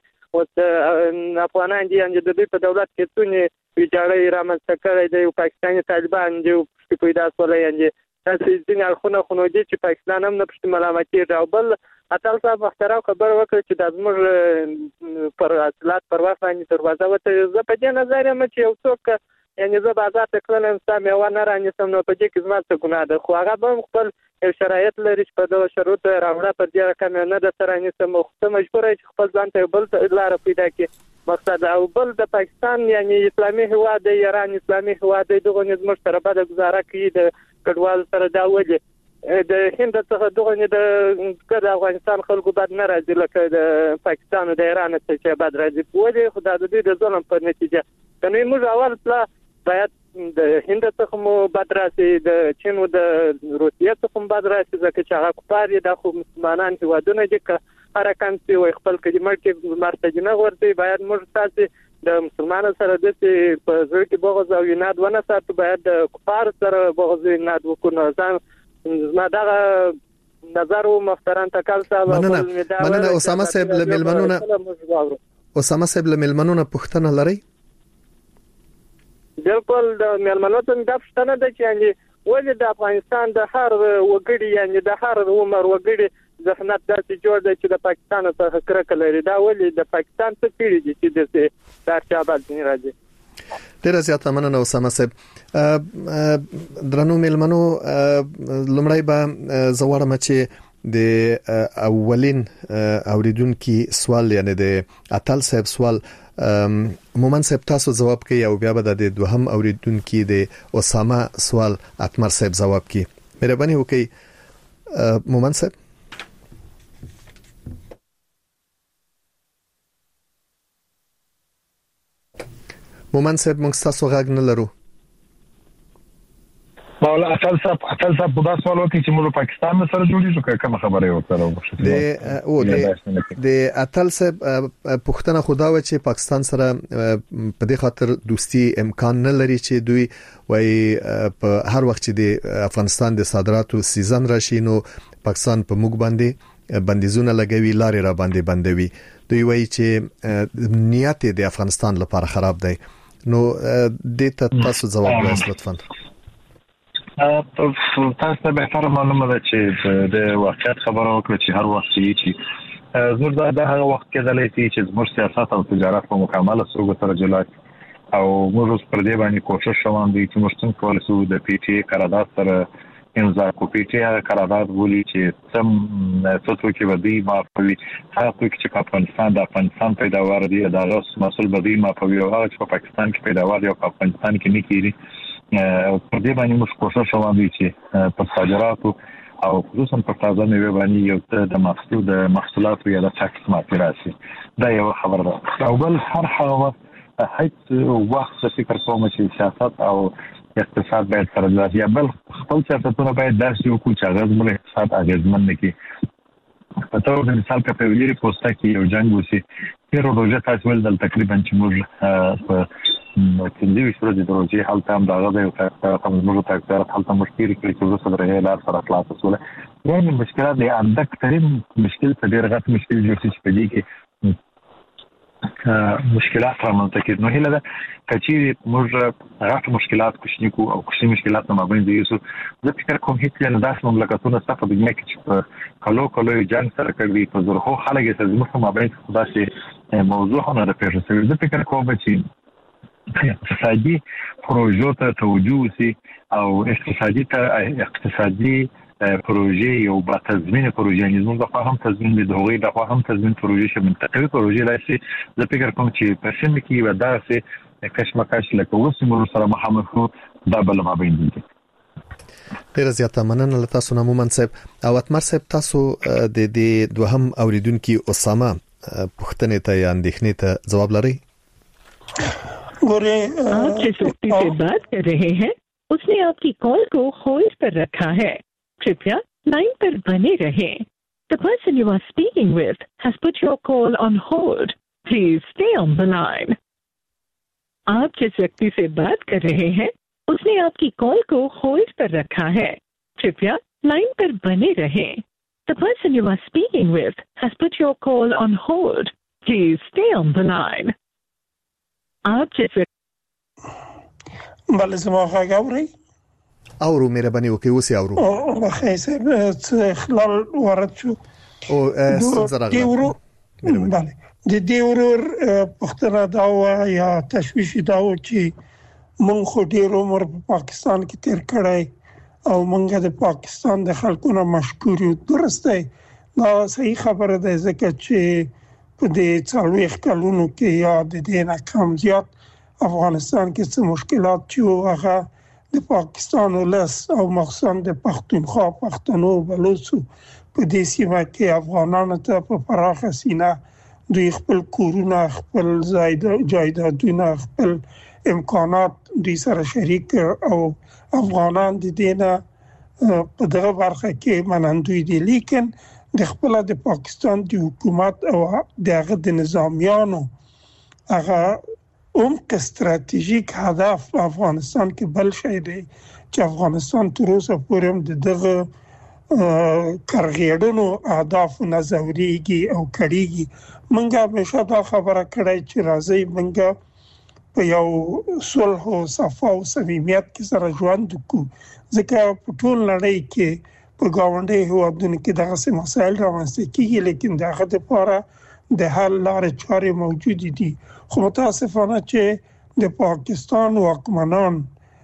اوس افغانان دي چې د دې په دولت کې څونه ویجاړی رامنځته کړی دی. پاکستاني طالبان چې پیدا شول یعنی تاسو ځینې اړخونه خو دي چې پاکستان هم نه پښتو ملامتي او بل اتل صاحب محترم خبر وکړ چې د زموږ پر اصلات پر وخت باندې دروازه وته. زه په دې نظر یم چې یو څوک یعنی زه بازار ته کړم سم یو نه رانیسم نو په دې کې زما څه ګناه ده خو هغه به خپل شرایط لري چې په دغه شروط راوړه پر دې رقم نه د سره نسم خو مجبور چې خپل ځان ته بل لار پیدا کړي. مقصد او بل د پاکستان یعنی اسلامي هیواد د ایران اسلامي هیواد دغه نظم سره به د گزاره کوي د کډوال سره دا وجه د هند څخه دغه د افغانستان خلکو بعد نه راځي لکه د پاکستان او د ایران څخه بعد راځي وجه خدای د دې د ظلم په نتیجه کني موږ اول پلا باید د هند څخه مو بعد راځي د چین او د روسیې څخه بعد راځي ځکه چې هغه کفار د خو مسلمانان هیوادونه دي که حرکت وي خپل کلمه کې مرتجنه ورته باید موږ تاسو د مسلمانانو سره د په ځل کې بغض او یناد ونه ساتو باید د کفار سره بغض او یناد وکړو. ځان ما دا نظر او محترم تکل صاحب مننه اسامه صاحب له ملمنونه پښتنه لري. بالکل د ملمنو ته د پښتنه د چې ولې د افغانستان د هر وګړي یعنی د هر عمر وګړي ذهنیت داسې جوړ دی چې د پاکستان څخه کرکه لري. دا ولې د پاکستان څخه کړي دي چې د دارچابل نه راځي. ډیر زیات مننه اسامه صاحب. درنو ملمنو لمړی به زوړم چې د اولین اوریدونکو سوال یعنی د اتل صاحب سوال مومن صاحب تاسو جواب کوي او بیا به د دوهم اوریدونکو د اسامه سوال اتمر صاحب جواب کوي. مهرباني وکړئ مومن صاحب. مومن صاحب موږ تاسو غږ نه لرو. مولا اتل صاحب په داسې سوال وکړي چې موږ پاکستان سره جوړیږو کوم خبره یو سره د اتل صاحب پښتنه خدا و چې پاکستان سره په دې خاطر دوستي امکان نه لري چې دوی وای په هر وخت چې د افغانستان د صادراتو سیزن راشي نو پاکستان په موږ باندې بندیزونه لګوي لارې را باندې بندوي. دوی وایي چې نیت د افغانستان لپاره خراب دی. نو د تاسو جواب وایي لطفا. تاسو به تر معلومه ده چې د واقعیت خبره وکړه چې هر وخت چې زموږ د هغه وخت کې د لېتی چې زموږ سیاست او تجارت په مکمله سوګ تر جلات او موږ پر دې باندې کوشش روان دي چې موږ څنګه کولای شو د پی ټی قرارداد سره امضا کو. پی ټی قرارداد ولي چې سم څه کې ودی ما په هغه کې چې افغانستان پیداوار دی دا اوس مسول بدی ما په یو هغه چې په پاکستان کې پیداوار دی او په افغانستان کې نه کیږي. په دې باندې موږ کوشش روان دي چې په صادراتو او خصوصا په تازه میوه باندې یو څه د محصولاتو یا د ټاکس ماتې راشي. دا یو خبره ده. او بل هر هیڅ وخت فکر کوم چې سیاست او اقتصاد باید سره لاس یا بل خپل سیاستونه باید داسې وکړو چې هغه زموږ اقتصاد اغیزمن کړي. په تاسو د مثال په ویلي پوسټه کې یو جنگ وسی تیر روزه تاسو ول د تقریبا چې موږ په کندوی سره د روزي حالت هم دا غوډه او موږ ته اکثر حالت مشکل کړي چې زه سره هلار سره خلاص وسوله. یعنی مشکلات د اندک ترين مشکل په ډیر غټ مشکل جوړ شي په دې کې مشکلات رامنځته کېږي. نو هله دا چې موږ غټ مشکلات کوشنی کو او کوشنی مشکلات نه مابین دي یو زه فکر کوم هیڅ نه داس مملکتونه ستاسو د دنیا کې چې کلو جنگ سره کوي په زرخو خلک یې زموږ مابین خداسي موضوع نه راپېښ شوی. زه فکر کوم چې اقتصادي پروژو ته توجه وسی او اقتصادي پروژه یو با تضمین پروژه نظام د فهم تضمین د هغوی د فهم تضمین پروژه شمن تقریبا پروژه لاسي زه فکر کوم چې په سیمه کې وداسه کشمکش لکه وسمو سره مخامخ دا بل ما بین دي. ډیر زیاته مننه له تاسو نه مومن صاحب او اتمر صاحب. تاسو د دوهم اوریدونکو اسامه پوښتنې ته یا اندېښنې ته جواب لرئ؟ आप जिस व्यक्ति से बात कर रहे हैं उसने आपकी कॉल को होल्ड पर रखा है. कृपया लाइन पर बने रहें. The person you are speaking with has put your call on hold. Please stay on the line. आप जिस व्यक्ति से बात कर रहे हैं उसने आपकी कॉल को होल्ड पर रखा है. कृपया लाइन पर बने रहें. The person you are speaking with has put your call on hold. Please stay on the line. आप जिस بله زما غږ اورئ؟ اورو مهرباني وکړئ اوسې اورو. او بخیر صاحب خلال وارد شو او سره بله د دې ورور پښتنه دا یا تشویش دا و چې مونږ خو ډیر عمر په پاکستان کې تیر کړی او مونږ د پاکستان د خلکو نه مشکور یو. درسته دا صحیح خبره ده ځکه چې په دې 40 کلونو کې یا د دې نه کم زیات افغانستان کې څه مشکلات چې هغه د پاکستان ولس او مخصوصا د پښتونخوا پښتنو بلوچو په دې سیمه کې افغانانو ته په پراخه سینه دوی خپل کورونه خپل جایدادونه خپل امکانات دوی سره شریک او افغانان د دې نه په دغه برخه کې منندوی دي. لیکن د خپل د پاکستان د حکومت او دغه د نظامیانو هغه عمق استراتیژیک هدف افغانستان کې بل شي دی چې افغانستان تر اوسه پورې هم دغه کارګړنو اهداف نظریږي او کړيږي. منګه همیشه دا خبره کړای چې راځي منګه په یو صلح او صفا او صمیمیت کې سره ژوند وکړو ځکه په ټول نړۍ کې په گاونډي هیوادونو کې دغه څه مسایل راوستي کیږي لیکن دغه لپاره د حل لارې چارې موجود دي. خو متاسفانه چې د پاکستان واکمنان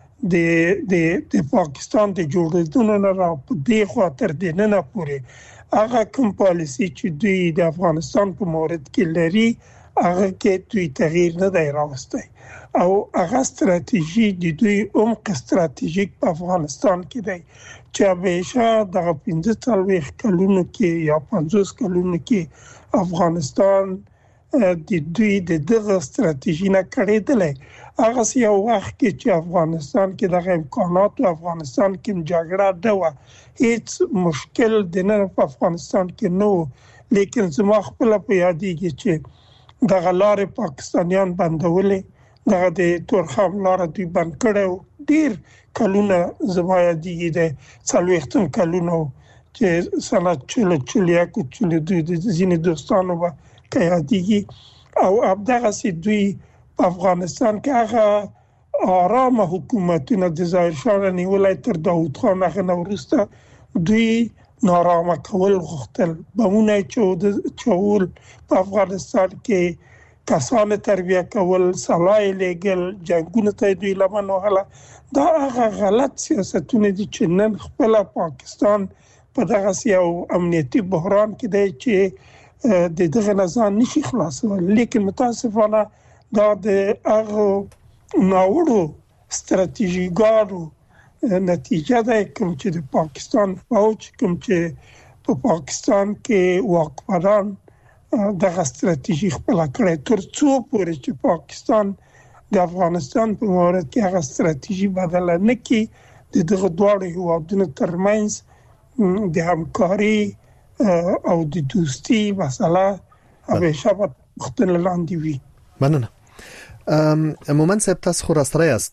د پاکستان د جوړېدو نه را په دې خاطر د نه پورې هغه کوم پالیسي چې دوی د افغانستان په مورد کې لري هغه کې دوی تغییر نه دی راوستي او هغه ستراتیژي د دوی عمق استراتیژیک په افغانستان کې دی چې همیشه دغه 15 کلونو کې یا 50 کلونو کې افغانستان د دوی دغه ستراتیژي نه کړېدلې. هغه یو وخت کې چې افغانستان کې دغه امکانات او افغانستان کې جګړه ده هیڅ مشکل د نه په افغانستان کې نو لیکن زما خپل په یادېږي چې دغه لارې پاکستانیان بندولې دغه د تورخم لار دوی بند کړو ډیر کلونه زما یادېږي د 40 کلونو چې سنت چلیا کو چل دوی د ځینې دوستانو به یادېږي او دغه سي دوی په افغانستان کې هغه آرام حکومتونه د ظاهر شاه نیولای تر داوود خان هغه ورسته دوی نارامه کول غوښتل بمونه چول په افغانستان کې کسان تربیه کول سلای لګل جنگونه ته دوی لمن وهله. دا هغه غلط سیاستونه دي چې نن خپل پاکستان په دغه یو امنیتي بحران کې دی چې د دغه نظام نشي خلاصول. لیکن متاسفانه دا د هغه ناوړو ستراتیژیګانو نتیجه ده کوم چې د پاکستان فوج کوم چې په پاکستان کې واکمنان دغه ستراتیژي خپل کړې ترڅو پورې چې پاکستان د افغانستان په مورد کې هغه ستراتیژي بدل نه کړي دغه دواړو هیوادونو ترمنځ د همکاري او د دوستي مسله همیشه په مختل لاندې وي. مننه. مومن صاحب تاسو خو راستری است.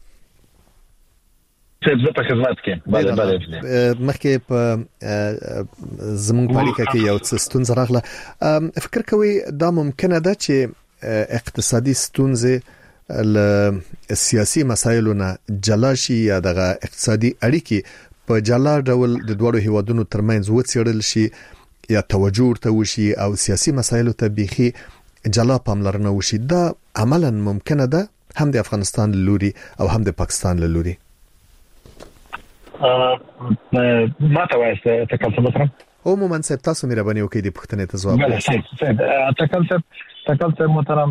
زه په خدمت کې. بله مخکې په زموږ په اړیکه کې یو څه ستونزه راغله. فکر کوي دا ممکنه ده چې اقتصادي ستونزې له سیاسي مسایلو نه جلا شي یا دغه اقتصادي اړیکې په جلا ډول د دوړو هیوادونو ترمنځ وڅېړل شي یا توجه ورته وشي او سیاسي مسایلو ته بيخي جلا پاملرنه وشي. دا عملاً ممکنه ده هم د افغانستان لوري او هم د پاکستان لوري. ما ته وایسته تکل څه مطرم او مومن صاحب تاسو مهرباني وکړئ د پوښتنې ته ځواب ورکړئ. تکل څه محترم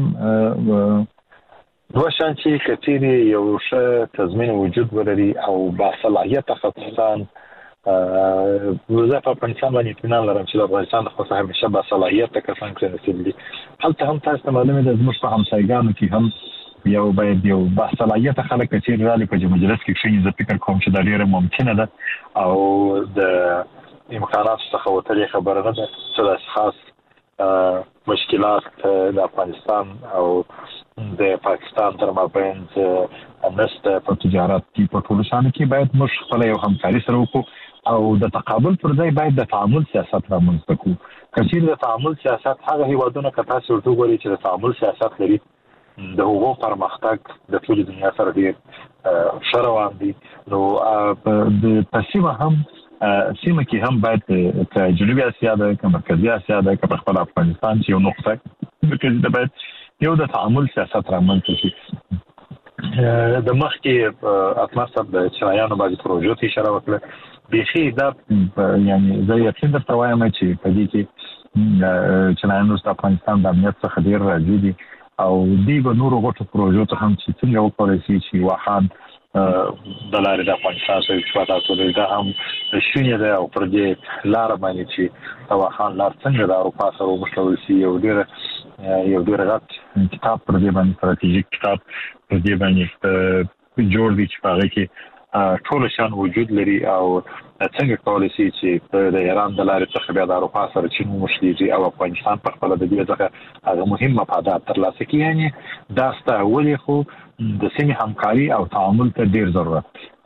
دوه شان چې کثیري یو ښه تضمین وجود ولري او با صلاحیت خصوصا وزارت افغانستان باندې اطمینان لرم چې افغانستان خو همیشه با صلاحیت کسان کې نسبلي هلته هم تاسو معلومه ده زموږ په همسایګانو کې هم یو باید یو با صلاحیت خلک چې رالي په مجلس کې شي. زه فکر کوم چې دا ډیره ممکنه ده او د امکانات څخه وتلې خبره نه ده چې خاص مشکلات د افغانستان او د پاکستان تر مابین نسته په تجارت کې په ټولو شانو کې باید موږ خپل یو همکاري سره وکړو او د تقابل پر ځای باید د تعامل سیاست رامنځته کړو. کچیر د تعامل سیاست هغه هیوادونه کته سره وګوري چې د تعامل سیاست لري د هغو پرمختګ د ټول دنیا سره ډیر شروان دي. نو د پسیمه هم سیمه کې هم باید د جنوبي اسیا د مرکزی اسیا د خپل افغانستان چې یو نقطه مرکزی د باید یو د تعامل سیاست رامنځته شي. د مخکې اتمر صاحب د چرایانو باندې پروژو ته اشاره وکړه. بيخي دا یعنی زه یقین درته وایم چې په دې کې چرایانو د افغانستان د امنیت څخه ډیر راځي دي او دی به نورو غوټو پروژو ته هم چې څنګه وکړي چې واحد د لارې د افغانستان سره چې تاسو دا هم شونې ده او پر دې لار باندې چې واحد لار څنګه د اروپا سره وشول شي یو ډیر غټ کتاب پر دې باندې استراتیژیک کتاب پر دې باندې جوړ دي چې هغه کې ټول شان وجود لري او څنګه کولای شي چې د ایران د لارې څخه بیا د اروپا سره چې مشليږي او افغانستان په خپل د دې ځکه هغه مهم مفادات ترلاسه کوي. یعنی دا ستاسو خو د سیمې همکاري او تعامل ته ډیر ضرورت.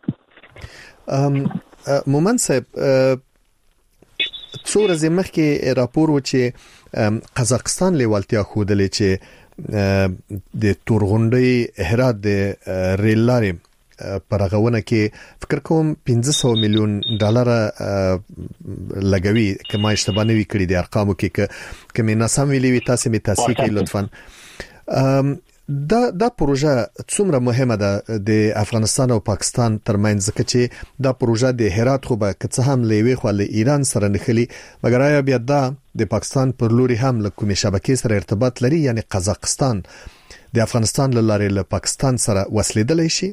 مومن صاحب څو ورځې مخکې راپور و چې قزاقستان لیوالتیا خوده چې د تورغونډي هرات د ریل لارې پرغونه کې فکر کوم 500 میلیون ډالر لګوي کما اشتباه نه وی کړی د ارقامو کې کمه ناسم ویلي تاسو می تاسو کې لطفا دا پروژه څومره مهمه ده د افغانستان او پاکستان ترمنځ چې دا پروژه د هرات خو به که هم لوي خو له ایران سره نخلي مګر آیا بیا دا د پاکستان پر لوري هم له کومې شبکې سره ارتباط لري یعنی قزاقستان د افغانستان لاره له پاکستان سره وصلېدلی شي؟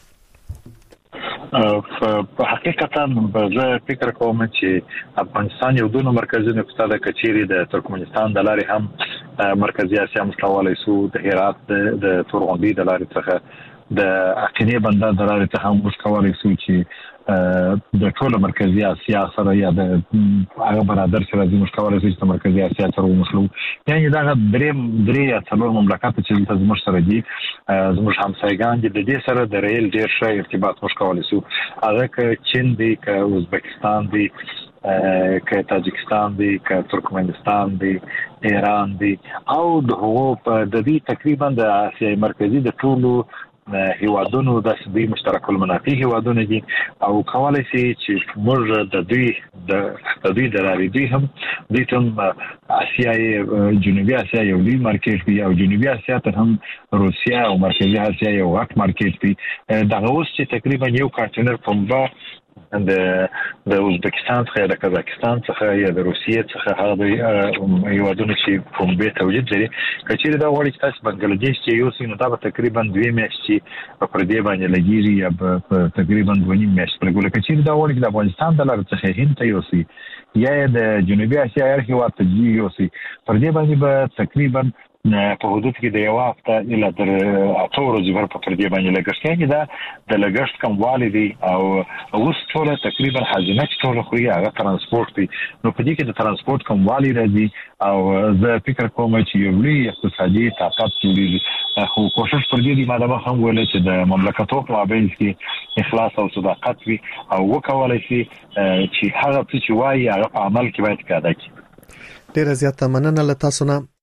په حقیقتا زه فکر کوم چې افغانستان یو دونه مرکزي نقطه ده کچيري د ترکمنستان د لارې هم مرکزی اسیا مستوالي سو د هرات د تورغونډي د لارې څخه د اقینه بندر د لارې څخه مستوالي سو چې د ټول مرکزی اسیا سره یا د هغه برادر سره د مستوالي سو د مرکزی اسیا سره ومشلو. یعنی دا درې یا څلور مملکت چې زموږ سره دي زموږ همسایګان دي د دې سره د ریل ډیر ښه ارتباط مستوالي سو. هغه ک چین دی ک ازبکستان دی که تاجکستان دی که ترکمنستان دی ایران دی او د دې تقریبا د اسیا مرکزی د ټولو هیوادونو د سبي مشترک المنافع هیوادونه دي او کولای شي چې موږ د دوی د لارې دوی هم اسیا جنوبي اسیا یو لوی مارکیټ دی او جنوبي اسیا ته هم روسیا او مرکزی اسیا یو غټ مارکیټ دی. دغه اوس چې تقریبا یو کارتنر پمبا د ازبکستان څخه د قزاقستان څخه یا د روسیې څخه هغه هیوادونه چې پمبه توجد لري کچېره دا وړي چې تاسو بنگلاديش چې یو سینو دا تقریبا 2 میاشتې په دې باندې لګیږي یا تقریبا 2 میاشتې په ګوله کچېره دا وړي چې د افغانستان د لارې څخه هند ته یو سي یا د جنوبي اسیا هیواد ته یوسي پر دې باندې به تقریبا په حدود کې د یو هفته اله تر 8 ورځې ور په دې باندې لګښت کې دا د لګښت کموالی دی او اوس ټول تقریبا حاجنه ټول خو یې هغه ترانسپورت دی نو په دې کې د ترانسپورت کموالی راځي او زه فکر کوم چې یو لوی اقتصادي طاقت جوړیږي خو کوشش پر دې دی ماده هم ویل چې د مملکتونو په مابین کې اخلاص او صداقت وي او وکولای شي چې هغه څه چې وایي هغه په عمل کې باید پیاده کړي. ډیره زیاته مننه له تاسو نه.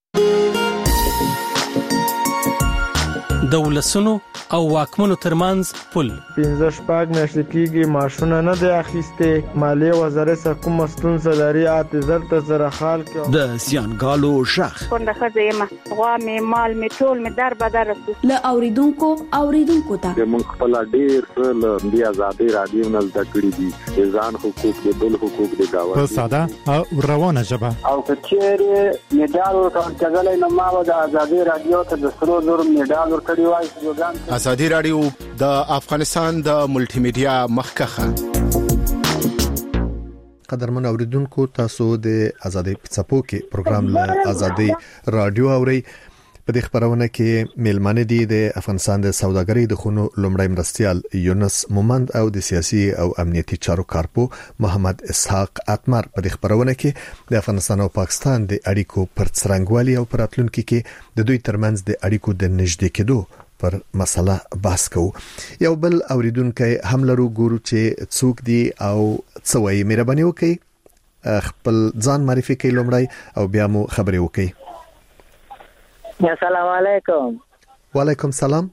د ولسونو او واکمنو ترمنځ پل 15 میاشتې کېږي معاشونه نه دی اخیسته مالیه وزارت سکه مستون سلاري اعتذار ته زره خال کې د سیانګالو شخ څنګه خزه غوا می مال می ټول می در بدر له اوریدونکو ته د مونږ خپل ډیر څه د ازادي رادیو نه زده کړی دي ځان حقوق د بل حقوق د گاوه په ساده او روانه ژبه او کچېره میډال ورکړل نو ما د ازادي رادیو ته د سرو زر میډال ورکړی وای. ازادي رادیو د افغانستان د ملټي میډیا مخکخه. قدرمن اوریدونکو تاسو د ازادي پڅپو کې پروګرام له ازادي رادیو اوري. په دې خبرونه کې میلمانه دي د افغانستان د سوداګرۍ د خونو لومړی مرستيال یونس مومند او د سیاسي او امنیتي چارو کارپو محمد اسحاق اتمر. په دې خبرونه کې د افغانستان او پاکستان د اړیکو پر څرنګوالي او پراتلونکو کې د دوی ترمنځ د اړیکو د نږدې کېدو پر مسله بحث کوو. یو بل اوریدونکو هم لرو ګورو چې څوک دی او څه وایي. مهرباني وکړئ خپل ځان معرفي کړئ لومړی او بیا مو خبرې وکړئ. السلام علیکم. وعلیکم السلام.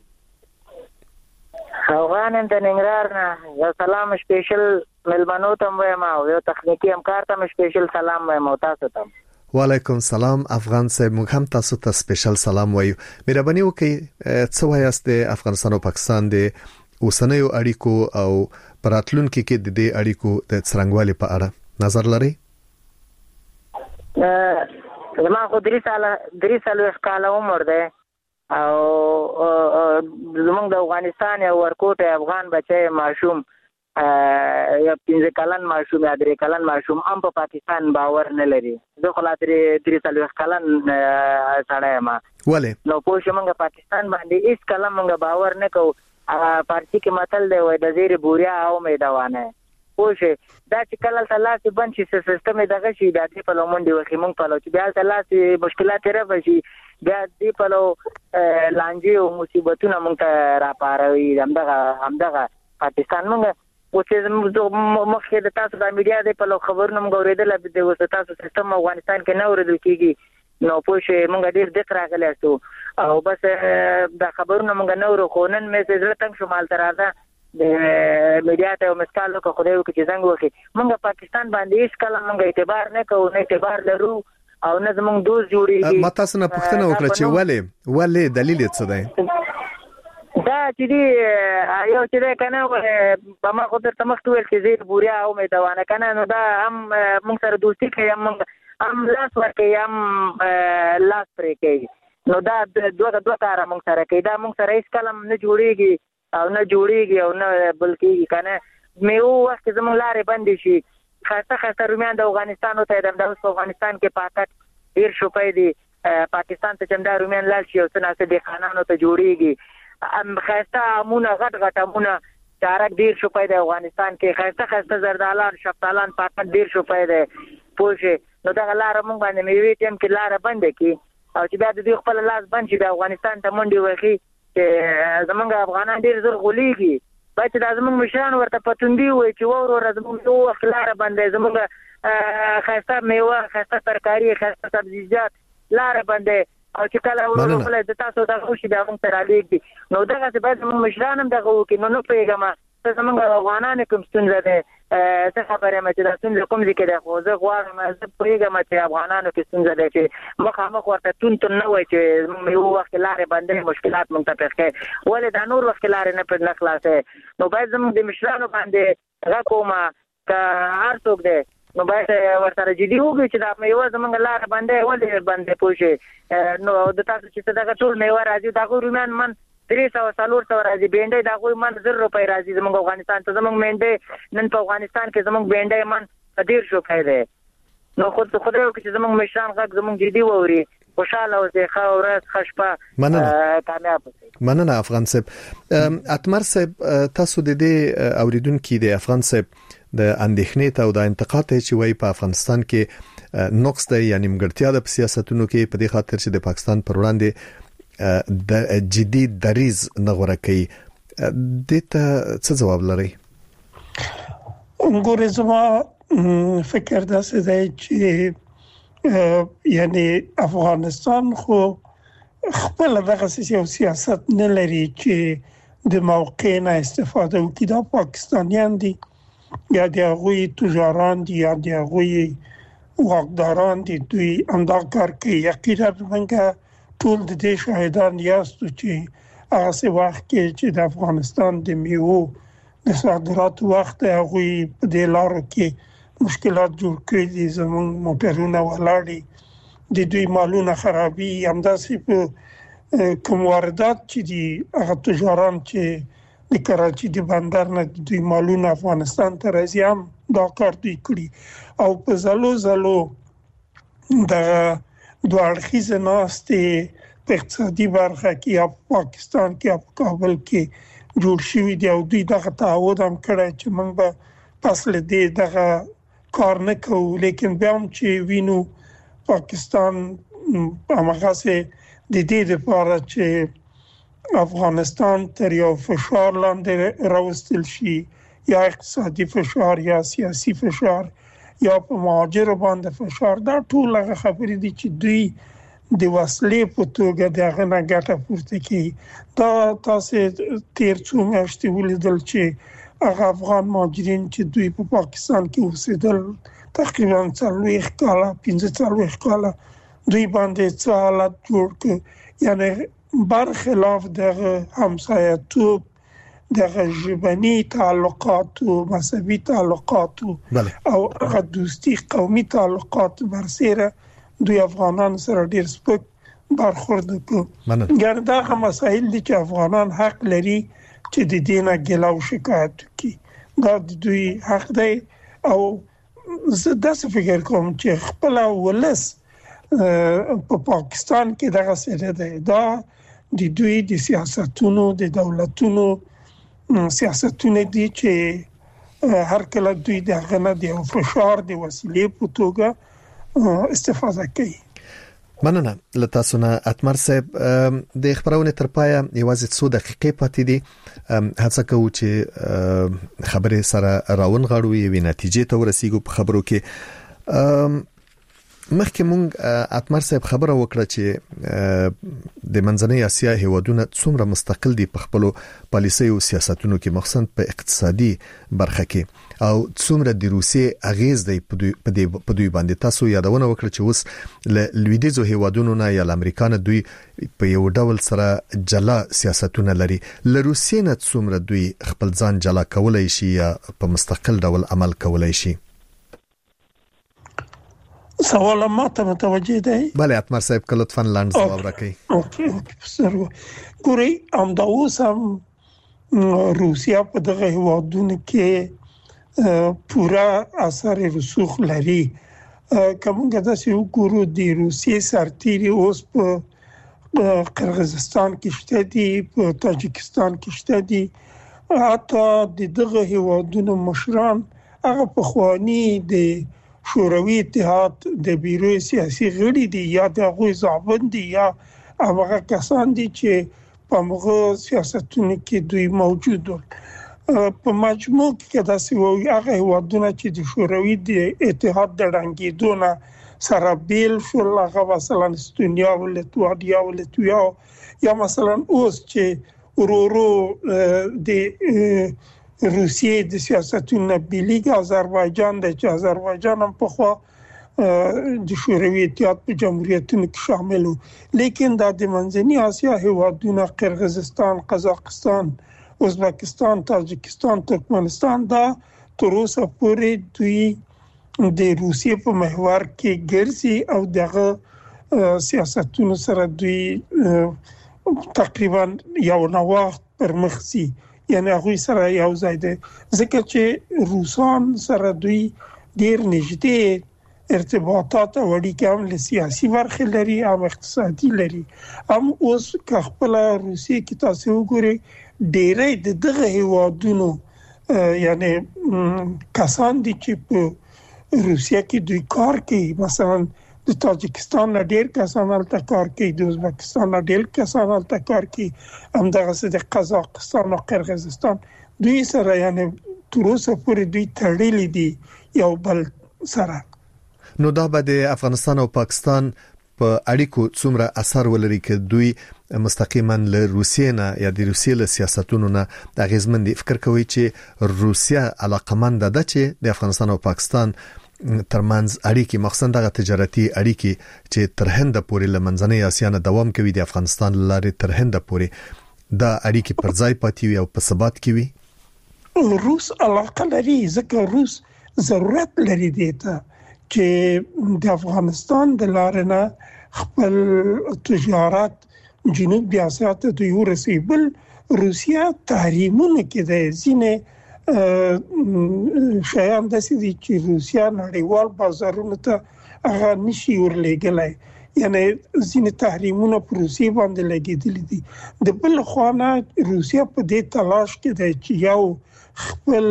افغان د ننګرهار نه یو سلام سپیشل ملمنو ته وایم او یو تخنیکی همکار ته سپیشل سلام وایم تاسو ته. وعلیکم السلام افغان صاحب موږ هم تاسو ته سپیشل سلام وایو. مهرباني وکړئ څه وایاست د افغانستان او پاکستان د اوسنیو اړیکو او پراتلونکو کې د دې اړیکو د څرنګوالي په اړه نظر لرئ؟ زما خو 3 سال کال عمر دی او زمونږ د افغانستان یو ورکوټ افغان بچي معصوم یا 15 کلن معصوم یا 3 کلن معصوم هم په پاکستان باور نه لري. زه خو لا 3 سال کلن سړی ما ولې نو پوه شم پاکستان باندې هیڅ کلم موږ باور نه کوو. پارسی کې متل دی وای د زیر بوریا او میدوانه پوه دا چې کله سلاسي بن شي سیستم دغه شي د دې په لومندي وخی مونږ په لو چې بیا سلاسي مشکلات راوځي بیا دې په لو لانجه او مصیبتونه مونږ ته را پاروي. همدغه پاکستان مونږ او چې مخکې د تاسو د میډیا د په لو خبرونه مونږ اوریدل د وساتاسو سیستم افغانستان کې نه اوریدل کیږي نو پوه مونږ ډیر دقت راغلی اسو او بس د خبرونه مونږ نه ورو خونن میسج راتنګ شمال تراده د میډیا ته مسکالو کو خدای وکړي چې څنګه وکړي مونږ پاکستان باندې هیڅ کله مونږ اعتبار نه کوو نه اعتبار لرو او نه زمونږ دوست جوړیږي. ما تاسو نه پوښتنه وکړه چې ولې دلیل څه دی؟ دا چې دی یو چې کنه په ما خو درته مخکې ویل چې زیر بوریا او میدوانه کنه نو دا هم مونږ سره دوستي کوي هم لاس ورکوي هم لاس پرې کوي نو دا دوه کار مونږ سره کوي. دا مونږ سره هیڅ کلم نه جوړیږي او نه بلکې کنه میو وخت زموږ لارې بندې شي خاصه رومیان د افغانستان ته د افغانستان کې پاکټ ډیر شوپای دي پاکستان ته چمدا رومیان لال شي او څنګه د خانانو ته جوړیږي خاصه امونه غټ امونه چارک ډیر شوپای د افغانستان کې خاصه زردالان شفتالان پاکټ ډیر شوپای دي پوه نو دا لار مونږ باندې میوي ټیم کې لار بندې کی او چې بیا د دې خپل لاس بند شي د افغانستان ته منډي وخی چې زمونږ افغانان ډیر زر غولېږي باید د زمونږ مشران ورته پتوندي وي چې ورور زمونږ یو خلاره باندې زمونږ خاصه میوه خاصه ترکاری خاصه سبزیجات لار باندې او چې کله ورور د تاسو د خوشي د موږ سره لیږي نو دغه څه باید زمونږ مشران هم دغه وکړي نو پیغام ته زمونږ افغانان کوم ستونزه ده څه خبره مې چې د ستونزه کوم ځکه ده خو زه غواړم زه پیغام چې افغانانو کې ستونزه ده چې مخامخ ورته تون نه وای چې یو وخت لارې باندې مشکلات مونږ ته پیښ کړي ولې دا نور وخت لارې نه پر خلاصې نو باید زموږ د مشرانو باندې هغه کومه که هر څوک ده نو باید ورسره جدي وګوري چې دا میوه زمونږ لار باندې ولې باندې پوه نو د تاسو چې دغه ټول میوه راځي دا رومیان من 300 راځي بینډي دا غوي من 0 روپۍ راځي زموږ افغانستان ته زموږ منډي نن په افغانستان کې زموږ بینډي من 1.5 روپۍ ده نو خو خدای وکړي چې زموږ مشران غږ زموږ جدي ووري خوشاله اوسئ ښه ورځ ښه شپه کامیاب اوسئ. مننه افغان صاحب. اتمر صاحب تاسو د دې اوریدونکو د افغان صاحب د اندېښنې ته او د انتقاد ته چې وایي په افغانستان کې نقص دی یعنی مګړتیا د سیاستونو کې په دې خاطر چې د پاکستان پر وړاندې د جدي دریز نغوره کوي دته څه جواب لري؟ ګورې زما فکر داسې دی چې یعنی افغانستان خو خپل دغه سیاست نه لري چې د موقع نه استفاده وکړي. دا پاکستانیان دي یا د هغوی تجاران دي یا د هغوی واکداران دي، دوی همدا کار کوي. یقینا موږ ټول د دې شاهدان یاستو چې هغه وخت کې چې د افغانستان د میوو د صادراتو وخت هغوی په دې لارو کې مشکلات جوړ کړي دي، زموږ موټرونه ولاړ دي، دوی مالونه خرابي. همداسې په کوم واردات چې دي هغه تجاران چې د کراچي د بندر نه دوی مالونه افغانستان ته راځي هم دا کار دوی کړي. او په زلو د دوه اړخیزه ناستې په اقتصادي برخه کې یا پاکستان کې یا کابل کې جوړ شوی دی او دوی دغه تعهد هم کړی چې موږ به پس له دې دغه کار نه کوو. لیکن بیا هم چې وینو پاکستان هماغسې د دې لپاره چې افغانستان تر یو فشار لاندې راوستل شي، یا اقتصادي فشار یا سیاسي فشار یا په مهاجرو باندې فشار، دا ټول هغه خبرې دي چې دوی د وسلې په توګه دغه نه ګټه پورته کوي. دا تاسو تیر څو میاشتې ولیدل چې هغه افغان مهاجرین چې دوی په پاکستان کې اوسېدل تقریبا 40 کاله 15 کاله دوی باندې څه حالت جوړ کړ، یعنی برخلاف دغه همسایه‌توب دغه ژبني تعلقات او مذهبي تعلقات او هغه دوستي قومي تعلقات برسره دوی افغانان سره ډیر سپک برخورد وکړي. ګر دا مسایل دي چې افغانان حق لري چې د دینه ګلاو شکایت وکړي، دا د دوی حق دی. او زه داسې فکر کوم چې خپل ولس په پاکستان کې دغه سره دی، دا د دوی د سیاستونو د دولتونو سیاستونه دي چې هر کله دوی دغه نه دی فشار د وسیلې په توګه استفاده کوي. مننه لته سونه اتمر صاحب. د خبرونه تر پایه یوازې 2 دقیقې پاتې دي. هڅه کوو چې خبره سره راون غړو یوې نتیجې ته ورسیږو په خبرو کې. مخکې مونږ اتمر صاحب خبره وکړه چې د منځنۍ اسیا هیوادونه څومره مستقل دي په خپل پالیسي او سیاستونو کې، مخصوصا په اقتصادي برخه کې، او څومره د روسیې اغیز دی په دوی باندې. تاسو یادونه وکړه چې اوس ل لویدیزو هیوادونو نه یا امریکا نه دوی په یو ډول سره جلا سیاستونه لري. ل روسیې نه څومره دوی خپل ځان جلا کولای شي یا په مستقل ډول عمل کولای شي؟ سوال ما ته متوجه دی؟ بله اتمر صاحب که لطفاً لاند جواب راکړئ. اوکې ګورئ همدا اوس هم روسیا په دغه هیوادونو کې پورا اثر رسوخ لري. کومه داسې وګورو د روسیې سرتیري اوس په قرغیزستان کې شته دي، په تاجکستان کې شته دي، حتی د دغه هیوادونو مشران هغه پخوانی د شوروي اتحاد د بیرو سیاسي غړي دي یا د غوي ځابن دي یا هغه کسان دي چې په موږ سیاستونو کې دوی موجود دي. په مجموع کې دا سوي هغه هیوادونه چې د شوروي د اتحاد د رنګیدونه سره بیل شو، هغه مثلا استونیا او لتویا یا مثلا اوس چې ورورو د روسیې د سیاستونو بیلیګ آذربایجان د چې آذربایجان هم په خوا د شوروي اتحاد په جمهوریتونو کې شامل وو. لیکن دا د منځنۍ اسیا هیوادونه قرغیزستان، قزاقستان، ازبکستان، تاجکستان، ترکمنستان دا تر اوسه پورې دوی د روسیې په محور کې ګرځي او دغه سیاستونو سره دوی تقریبا یو نوښت پر مخ سي، یعنی هغه سره یو ځای دي. ځکه چې روسان سره دوی ډیر نږدې ارتباطات او اړیکې هم له سیاسي برخې لري او اقتصادي لري. هم اوس که خپل روسیې کې تاسو وګورئ ډېرې دغه هیوادونو یعنی کسان دي چې په روسیه کې دوی کار کوي، مثلا د تاجکستان نه ډېر کسان هلته کار کوي، د ازبکستان نه ډېر کسان هلته کار کوي، همدغسې د قزاقستان او قرغیزستان دوی سره یعنی تر اوسه پورې دوی تړلي دي یو بل سره. نو دا به د افغانستان او پاکستان په اړیکو څومره اثر ولري چې دوی مستقیما له روسیې نه یا د روسیې له سیاستونو نه اغیزمن دي؟ فکر کوي چې روسیه علاقمند ده چې د افغانستان او پاکستان ترمنځ اړیکې مخصوصا دغه تجارتي اړیکې چې تر هند پورې له منځنۍ اسیا نه دوام کوي د افغانستان لارې تر هند پورې دا اړیکې پر ځای پاتې وي او په ثبات کې وي؟ روس علاقه لري ځکه روس ضرورت لري دیته چې د افغانستان د لارې نه خپل تجارت جنوب اسیا ته دوی ورسي. بل روسیا تحریمونه کې د ځینې شیان داسې دي چې روسیا نړیوال بازارونو ته هغه نشي ورلېږلی، یعنی ځینې تحریمونه پر روسیې باندې لګېدلي دي. د بل خوا نه روسیا په دې تلاش کې دی چې یو خپل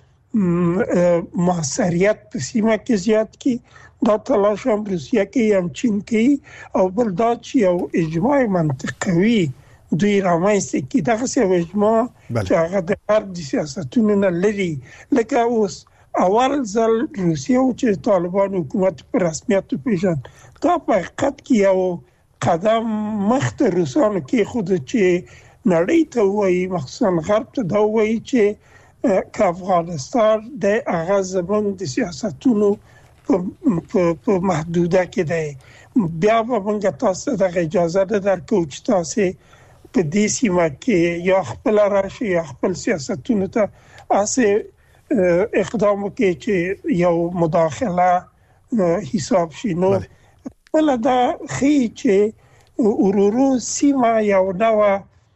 موثریت په سیمه کې زیات کړي. دا تلاش هم روسیا کې هم چین کې او بل دا چې یو اجماع منطقوي دوی رامنځته کړي. دغه اجماع چې هغه د غرب د سیاستونو نه لري، لکه اوس اول ځل روسیا چې طالبان حکومت په رسمیت پیژند، دا په حقیقت کې یو قدم مخته روسانو کې خود چې نړۍ ته وایي مخصوصا غرب ته دا وایي چې که افغانستان د هغه زمونږ د سیاستونو په محدوده کې دی، بیا به موږ تاسو ته اجازه نه درکوو چې تاسو په دې سیمه کې یا خپل راشي یا خپل سیاستونو ته اسه اقدام وکړي چې یو مداخله حساب شي. نو بل دا خي چې ورورو سیمه یو نوع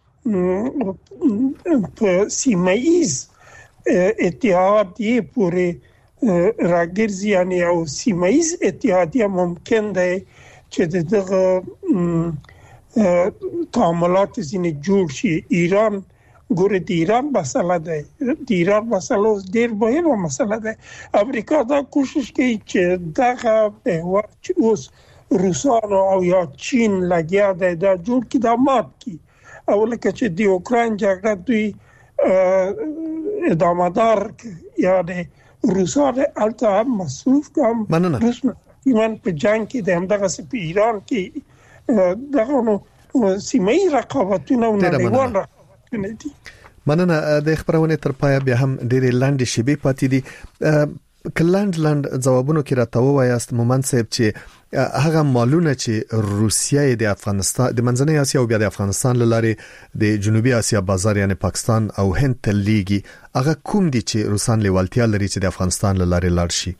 په سیمایز اتحادیه پورې راګرځي، یعنی یو سیمایز اتحادیه ممکن دی چې دغه تعاملات ځینې جوړ شي. ایران ګوره د ایران مسله ده، د ایران مسله اوس ډېر مهمه مسله ده. امریکا دا کوشش کوي چې دغه محور چې اوس روسانو او یا چین لګیا دی دا جوړ کړي، دا مات کړي. او لکه چې د اوکراین جګړه دوی ادامه دار یعنی روسانو البته هم مصروف کم روس من په جنگ کې د همدغه په ایران کې دغه سیمه‌ای رقابتونه او نړیوال رقابتونه دي. مننه. د خبرونه تر پای بیا هم ډېرې لاندې شیبې پاتې دي. کلاند ځوابونو کې راته وایاست مومن صاحب چې هغه مالونه چې روسیه د افغانستان د منځنۍ اسیا او بیا د افغانستان لاره د جنوبي اسیا بازار یعنی پاکستان او هند ته لیږي، هغه کوم دي چې روسان لیوالتیا لري چې د افغانستان لاره لاړ شي؟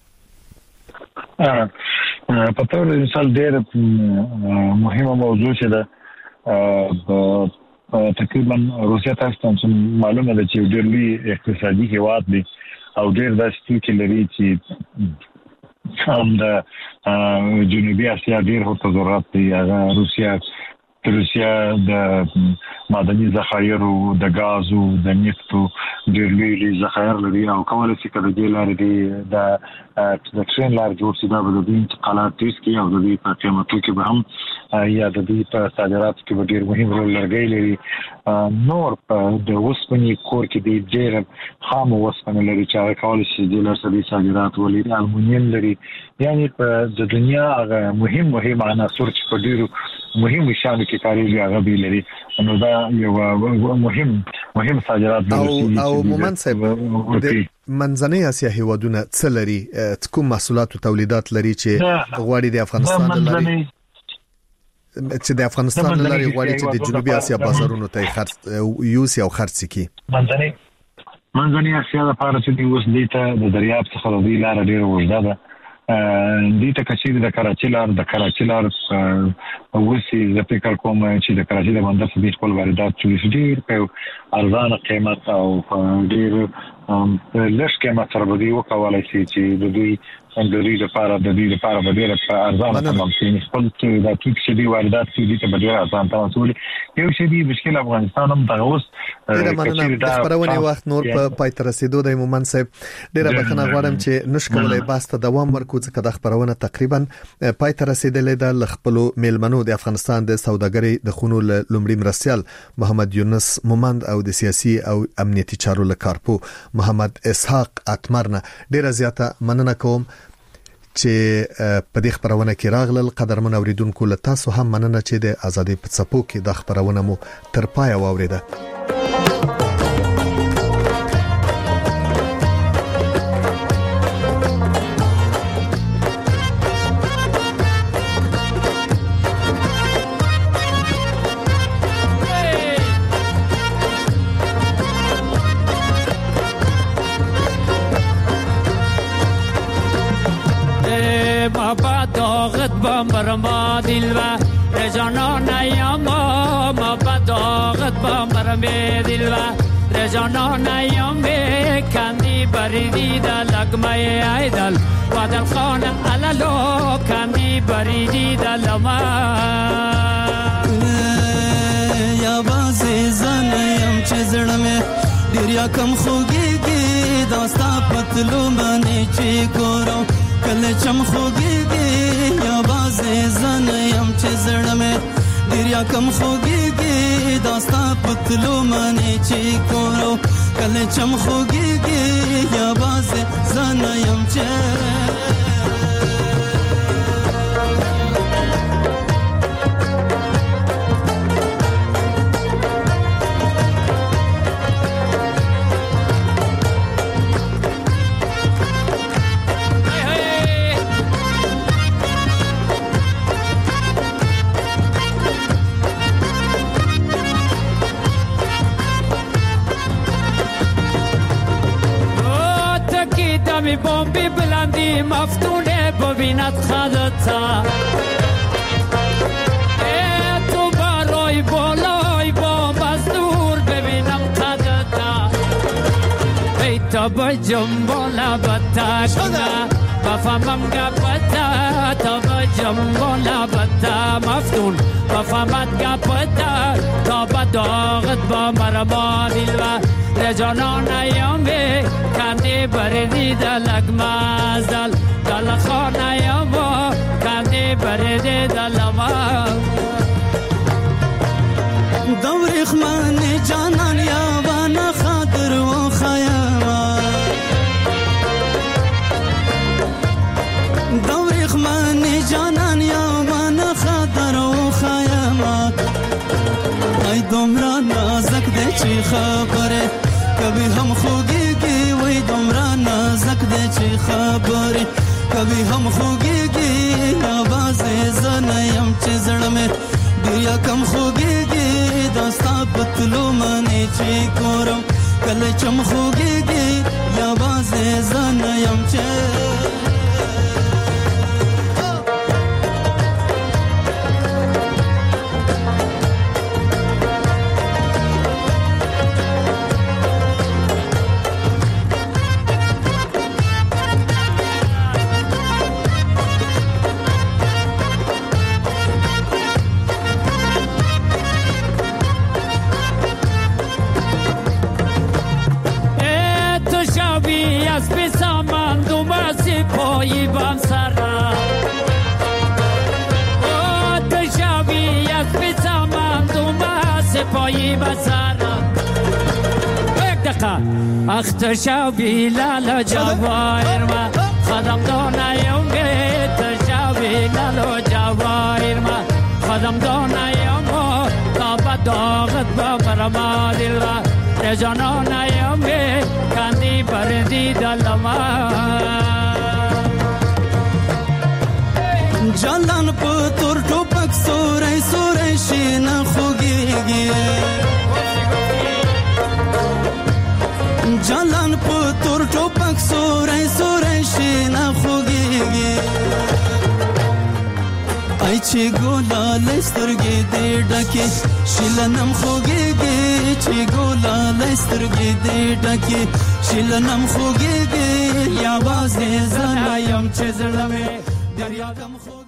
په تور مثال ډېر مهمه موضوع چې ده تقریبا روسیا تاسو ته معلومه ده چې ډېر لوی اقتصادي هیواد دی او ډېر داسې توکي لري چې هم د جنوبي اسیا ډېر هوته ضرورت دی. هغه روسیا د معدني ذخایرو، د غازو، د نفتو ډېر لوی ذخایر لري او کولای شي کله د لارې د ټرین لار جوړ شي، دا به د انتقالات تیز کړي او د دې په قیمتو کې به هم یا د دې په صادراتو کې به ډېر مهم رول لري. نور د وسپنې کور کې د ډېر خام وسپنه لري چې هغه کولای شي د لاسدي صادرات ولري، المونیم لري، یعنی په د دنیا هغه مهم عناصر چې په ډېرو مهم شانو کې کاریږي هغه به لري. نو دا یو مهم صادرات دي. او مومن صاحب د منځنۍ اسیا هیوادونه څه لري؟ کوم محصولات او تولیدات لري چې غواړي د افغانستان لري چې د افغانستان لري غواړي چې د جنوبي اسیا بازارونو ته خرڅ یوسي او خرڅ کړي؟ منځنۍ اسیا لپاره چې اوس دیته د دریاب څخه د لار ډیره وژده ده. دیته کچې د کراچي لار وسی زه فکر کوم چې د کراچي د بندر څخه خپل واردات چې ډیر په ارزانه قیمت او ډیر لږ قیمت سره بدی وکولای شي چې د دوی لپاره به ډېر ارزانه تمام شي. خپل د توکو چې دی واردات کې دي ته به ډېر ارزان تمام یو شی دی مشکل افغانستان هم دغه اوس د خبرونه وخت نور په پای تر رسیدو د مومن صاحب ډېر بخښنه غواړم چې نشکولای باسته دوام ورکو ځکه د خبرونه تقریبا پای تر رسیدلې د خپل میلمنو د افغانستان د سوداګرۍ د خونو لومړي مرستيال محمد یونس مومند او د سیاسي او امنیتي چارو لکارپو محمد اسحاق اتمرنه ډېر زیاته مننه کوم چې په دې خبرونه کې راغلل. قدرمن اوریدونکو له تاسو هم مننه چې د ازادي په څپو کې د خبرونه مو تر پای واوریده. برما دلوا رجانان ایاما ما بداغت با مرمی دلوا رجانان ایامی کندی بریدی دا لگمه ایدل و دل خان علالو کندی بریدی دا لما یا بازی زنیم چه زرمه دریا کم خوگیگی داستا پتلو منی چی گورو کل چم خوگیگی یا بازی زنیم چه زرمه دریا کم خوگیگی داستا پتلو منی چی گورو کل چم خوگیگی یا بازی زنیم چه می بمبی بلندی مفتونه ببیند خدتا تو برای بالای بام از دور ببینم خدتا بیتا با جنبالا بتا کنه بفهمم گپتا تا با جنبالا بتا مفتون بفهمت گپتا تا با داغت با مرما دلوا رجانان ایامی کندی بریدی دلگ مازدل دل خان ایاما کندی بریدی دلما دوری خمان جانان یاوانا خاطر و خیاما دوری خمان جانان یاوانا خاطر و خیاما ای دمرا نازک ده چی خبره کبھی ہم خوگیگی وی دمرا نازک دے چی خبری کبھی ہم خوگیگی آواز زنیم چی زڑمے دیا کم خوگیگی داستا پتلو منی چی کورم کل چم خوگیگی آواز زنیم چی پایی بام سرا او تشاوی از بسامان دوما سپایی بسرا یک دقیقه اختشاوی لالا جواهر ما خدم دانایومی تشاوی لالا جواهر ما خدم دانایومو تا داغت با برما دلوا رجانانایومی کندی بردی دلما جلان پتور ټوپک سورې سورې شین خوږيږي جلان پتور ټوپک سورې سورې شین خوږيږي ای چې ګلالې سترګې دې ډکې شیلنم خوږېږي چې ګلالې سترګې دې ډکې شیلنم خوږېږي یوازې زه نه یم چې زړه مې دریا غم